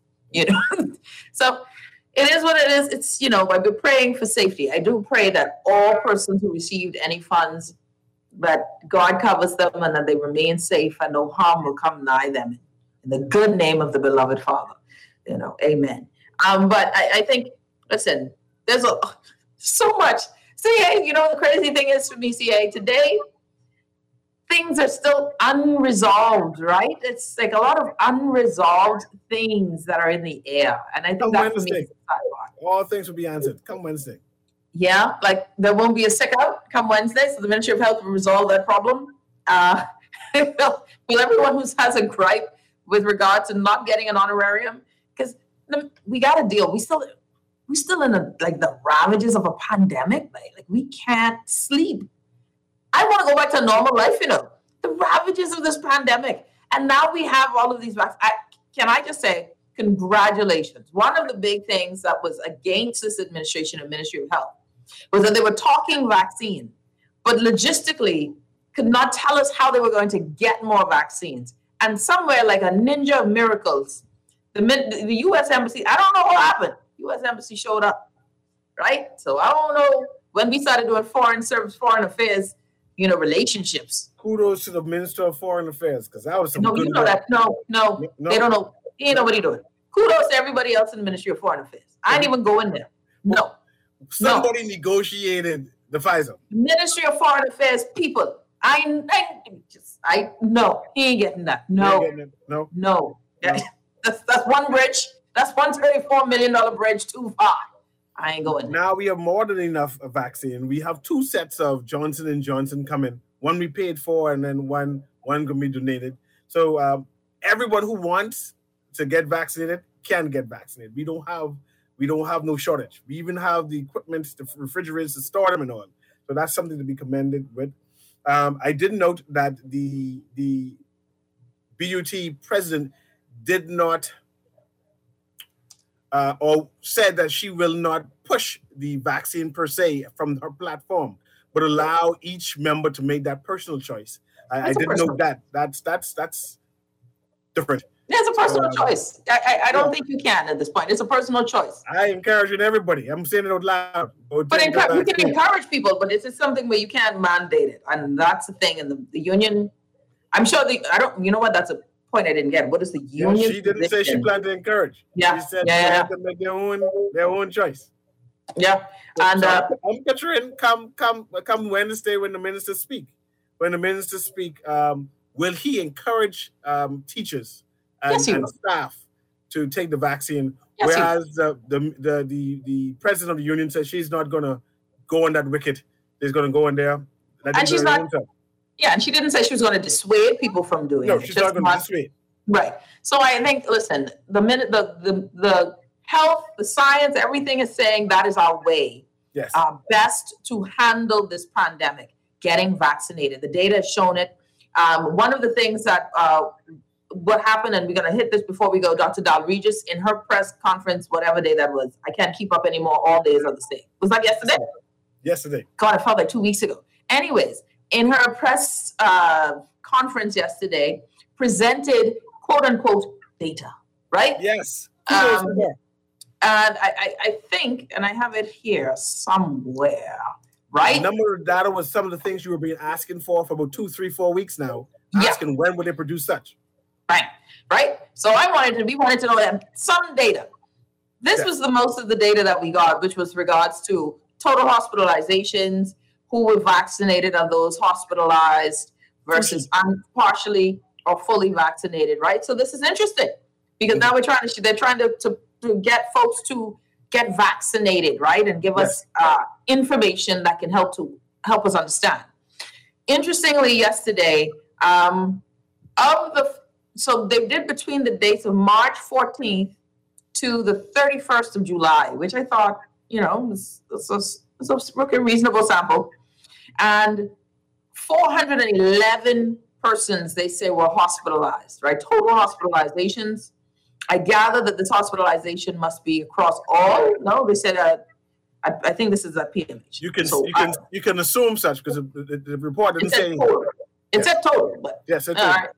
S4: So it is what it is. It's, I've been praying for safety. I do pray that all persons who received any funds, that God covers them and that they remain safe and no harm will come nigh them. In the good name of the beloved Father, amen. But I think, listen, there's so much. CA, the crazy thing is for me, CA, today, things are still unresolved, right? It's like a lot of unresolved things that are in the air. And I think that for me is
S5: all things will be answered. Come Wednesday.
S4: Yeah, like there won't be a sick out come Wednesday, so the Ministry of Health will resolve that problem. Will everyone who has a gripe with regard to not getting an honorarium, because we got to deal. We still in the ravages of a pandemic. Like we can't sleep. I want to go back to normal life, the ravages of this pandemic. And now we have all of these vaccines. Can I just say, congratulations. One of the big things that was against this administration and Ministry of Health was that they were talking vaccine, but logistically could not tell us how they were going to get more vaccines. And somewhere like a ninja of miracles, the U.S. Embassy, I don't know what happened. U.S. Embassy showed up, right? So I don't know when we started doing foreign affairs, relationships.
S5: Kudos to the Minister of Foreign Affairs, because that was some good
S4: know that. No, they don't know. He ain't know what he doing. Kudos to everybody else in the Ministry of Foreign Affairs. I didn't even go in there. No.
S5: Somebody negotiated the Pfizer.
S4: Ministry of Foreign Affairs people. No, he ain't getting that. No. That's one bridge. That's $134 million bridge too far. I ain't going there.
S5: Now we have more than enough vaccine. We have 2 sets of Johnson & Johnson coming. One we paid for, and then one going to be donated. So everyone who wants to get vaccinated can get vaccinated. We don't have no shortage. We even have the equipment, the refrigerators to store them and all. So that's something to be commended with. I did note that the BUT president did not or said that she will not push the vaccine per se from her platform, but allow each member to make that personal choice. I didn't know that. That's different.
S4: It's a personal choice. I don't think you can at this point. It's a personal choice.
S5: I encourage everybody. I'm saying it out loud.
S4: But you can encourage people, but it's something where you can't mandate it. And that's the thing. And the union, I'm sure you know what? That's a point I didn't get. What is the union?
S5: Yeah, she didn't say she planned to encourage.
S4: Yeah.
S5: She said they had to make their own choice.
S4: Yeah. And
S5: I'm picturing come Wednesday when the ministers speak. When the ministers speak, will he encourage teachers and staff to take the vaccine? Yes, whereas the president of the union says she's not going to go on that wicket. She's going to go in there.
S4: And she's not. Yeah, and she didn't say she was going to dissuade people from doing it.
S5: No, she's not going to dissuade.
S4: Right. So I think, listen, the health, the science, everything is saying that is our way.
S5: Yes.
S4: Best to handle this pandemic, getting vaccinated. The data has shown it. One of the things that what happened, and we're going to hit this before we go, Dr. Dal Regis, in her press conference, whatever day that was, I can't keep up anymore, all days of the state. Was that yesterday?
S5: Yesterday.
S4: God, it felt like 2 weeks ago. Anyways, in her press conference yesterday, presented quote-unquote data, right?
S5: Yes.
S4: And I think, and I have it here somewhere, right?
S5: The number of data was some of the things you were being asking for about 2, 3, 4 weeks now, asking when would they produce such.
S4: Right. So we wanted to know that some data. This was the most of the data that we got, which was regards to total hospitalizations, who were vaccinated, are those hospitalized versus partially or fully vaccinated, right? So this is interesting because now they're trying to get folks to get vaccinated, right? And give us information that can help us understand. Interestingly, yesterday, so they did between the dates of March 14th to the 31st of July, which I thought, was a reasonable sample. And 411 persons, they say, were hospitalized, right? Total hospitalizations. I gather that this hospitalization must be across all. No, they said, I think this is at PMH.
S5: You can assume such because the report didn't say anything.
S4: It said total, but
S5: yes, it's
S4: total.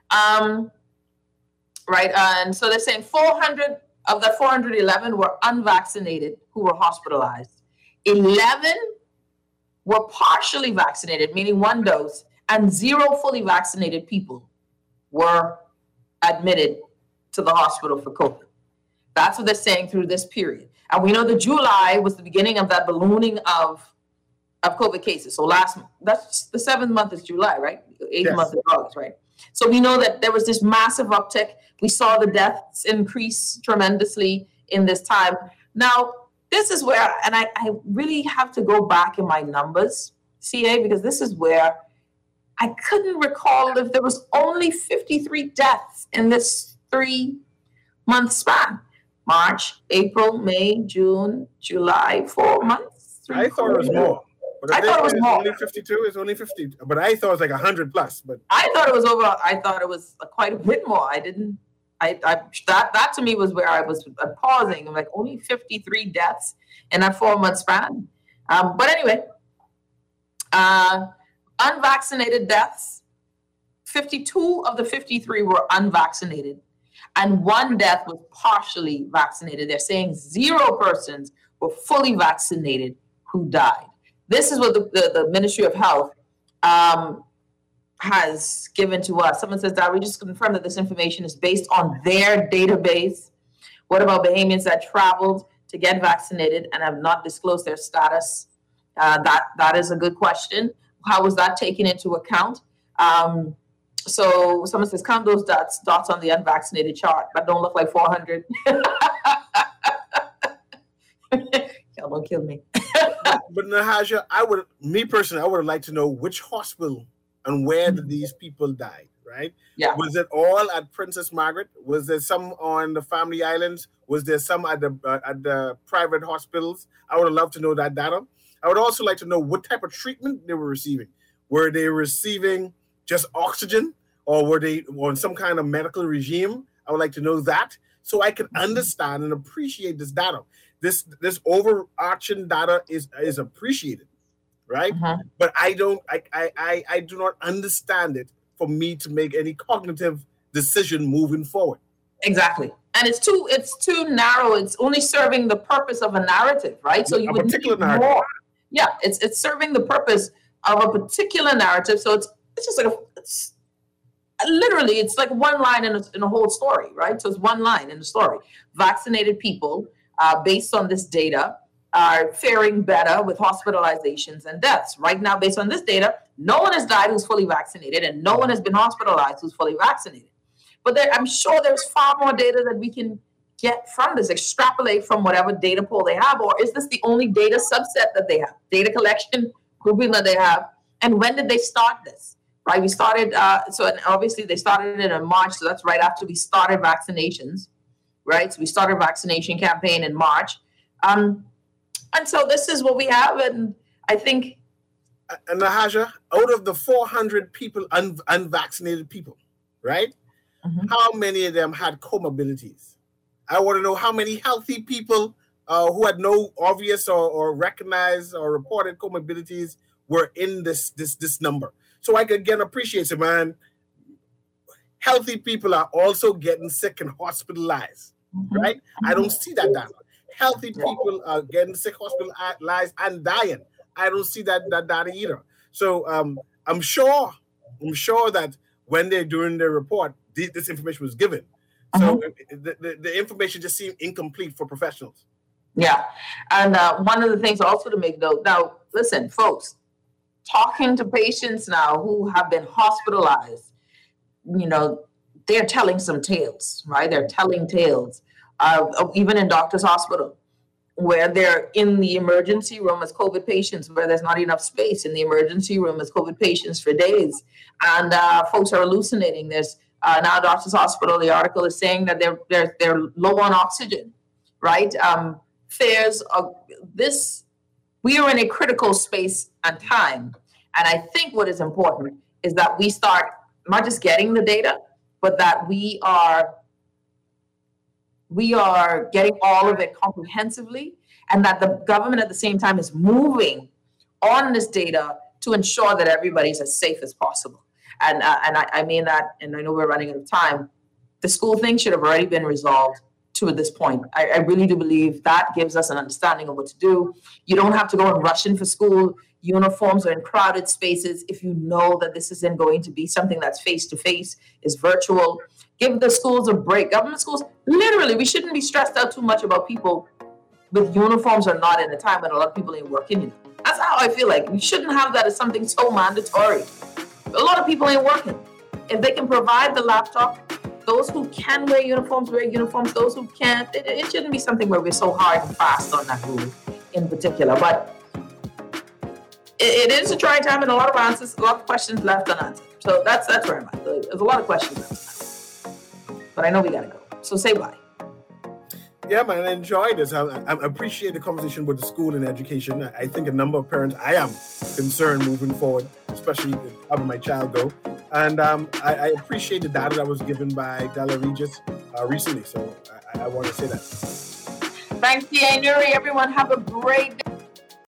S4: Right, and so they're saying 400 of the 411 were unvaccinated who were hospitalized. 11 were partially vaccinated, meaning one dose, and 0 fully vaccinated people were admitted to the hospital for COVID. That's what they're saying through this period. And we know that July was the beginning of that ballooning of COVID cases. So that's the 7th month is July, right? 8th month is August, right? So we know that there was this massive uptick. We saw the deaths increase tremendously in this time. Now, this is where, and I really have to go back in my numbers, CA, because this is where I couldn't recall if there was only 53 deaths in this 3-month span. March, April, May, June, July, 4 months.
S5: I thought it was more. But
S4: I thought it was more.
S5: Only 52. It's only 50. But I thought it was like 100 plus. But
S4: I thought it was over. I thought it was quite a bit more. That to me was where I was pausing. I'm like, only 53 deaths in that 4-month span. But anyway, unvaccinated deaths. 52 of the 53 were unvaccinated, and 1 death was partially vaccinated. They're saying 0 persons were fully vaccinated who died. This is what the Ministry of Health has given to us. Someone says that we just confirm that this information is based on their database. What about Bahamians that traveled to get vaccinated and have not disclosed their status? That is a good question. How was that taken into account? So someone says, count those dots on the unvaccinated chart. That don't look like 400. Y'all don't kill me.
S5: But Nahaja, I would have liked to know which hospital and where did these people die, right?
S4: Yeah.
S5: Was it all at Princess Margaret? Was there some on the Family Islands? Was there some at the private hospitals? I would have loved to know that data. I would also like to know what type of treatment they were receiving. Were they receiving just oxygen, or were they on some kind of medical regime? I would like to know that so I can understand and appreciate this data. This overarching data is appreciated, right? But I do not understand it for me to make any cognitive decision moving forward.
S4: Exactly. And it's too narrow. It's only serving the purpose of a narrative, right? So you would need more. Yeah, it's serving the purpose of a particular narrative. So it's just like literally it's like one line in a whole story, right? So it's one line in the story. Vaccinated people, based on this data, are faring better with hospitalizations and deaths. Right now, based on this data, no one has died who's fully vaccinated, and no one has been hospitalized who's fully vaccinated. But I'm sure there's far more data that we can get from this, extrapolate from whatever data pool they have, or is this the only data subset that they have, data collection grouping that they have, and when did they start this, right? We started, and obviously they started it in March, so that's right after we started vaccinations, right? So we started vaccination campaign in March. And so this is what we have, and I think...
S5: And Nahaja, out of the 400 people, unvaccinated people, right? Mm-hmm. How many of them had comorbidities? I want to know how many healthy people who had no obvious or recognized or reported comorbidities were in this number. So I could again appreciate it, man. Healthy people are also getting sick and hospitalized, right? I don't see that data. Healthy people are getting sick, hospitalized, and dying. I don't see that data either. So I'm sure that when they're doing their report, this information was given. So the information just seemed incomplete for professionals.
S4: Yeah. And one of the things also to make note, now, listen, folks, talking to patients now who have been hospitalized, they're telling some tales, right? They're telling tales, even in doctor's hospital, where they're in the emergency room as COVID patients, where there's not enough space in the emergency room as COVID patients for days. And folks are hallucinating. There's now doctor's hospital, the article is saying that they're low on oxygen, right? We are in a critical space and time. And I think what is important is that we start not just getting the data, but that we are getting all of it comprehensively, and that the government at the same time is moving on this data to ensure that everybody's as safe as possible. And I mean that, and I know we're running out of time. The school thing should have already been resolved to this point. I really do believe that gives us an understanding of what to do. You don't have to go and rush in for school uniforms or in crowded spaces if you know that this isn't going to be something that's face-to-face, is virtual. Give the schools a break. Government schools, literally, we shouldn't be stressed out too much about people with uniforms or not in a time when a lot of people ain't working. That's how I feel like. We shouldn't have that as something so mandatory. A lot of people ain't working. If they can provide the laptop, those who can wear uniforms, those who can't, it shouldn't be something where we're so hard and fast on that rule in particular. But it is a trying time and a lot of answers, a lot of questions left unanswered. So that's where I'm at. There's a lot of questions left. But I know we got to go. So say bye.
S5: Yeah, man, I enjoyed this. I appreciate the conversation with the school and education. I think a number of parents, I am concerned moving forward, especially having my child go. And I appreciate the data that was given by Della Regis recently. So I want to say that.
S4: Thanks, Tia Nuri. Everyone have a great day.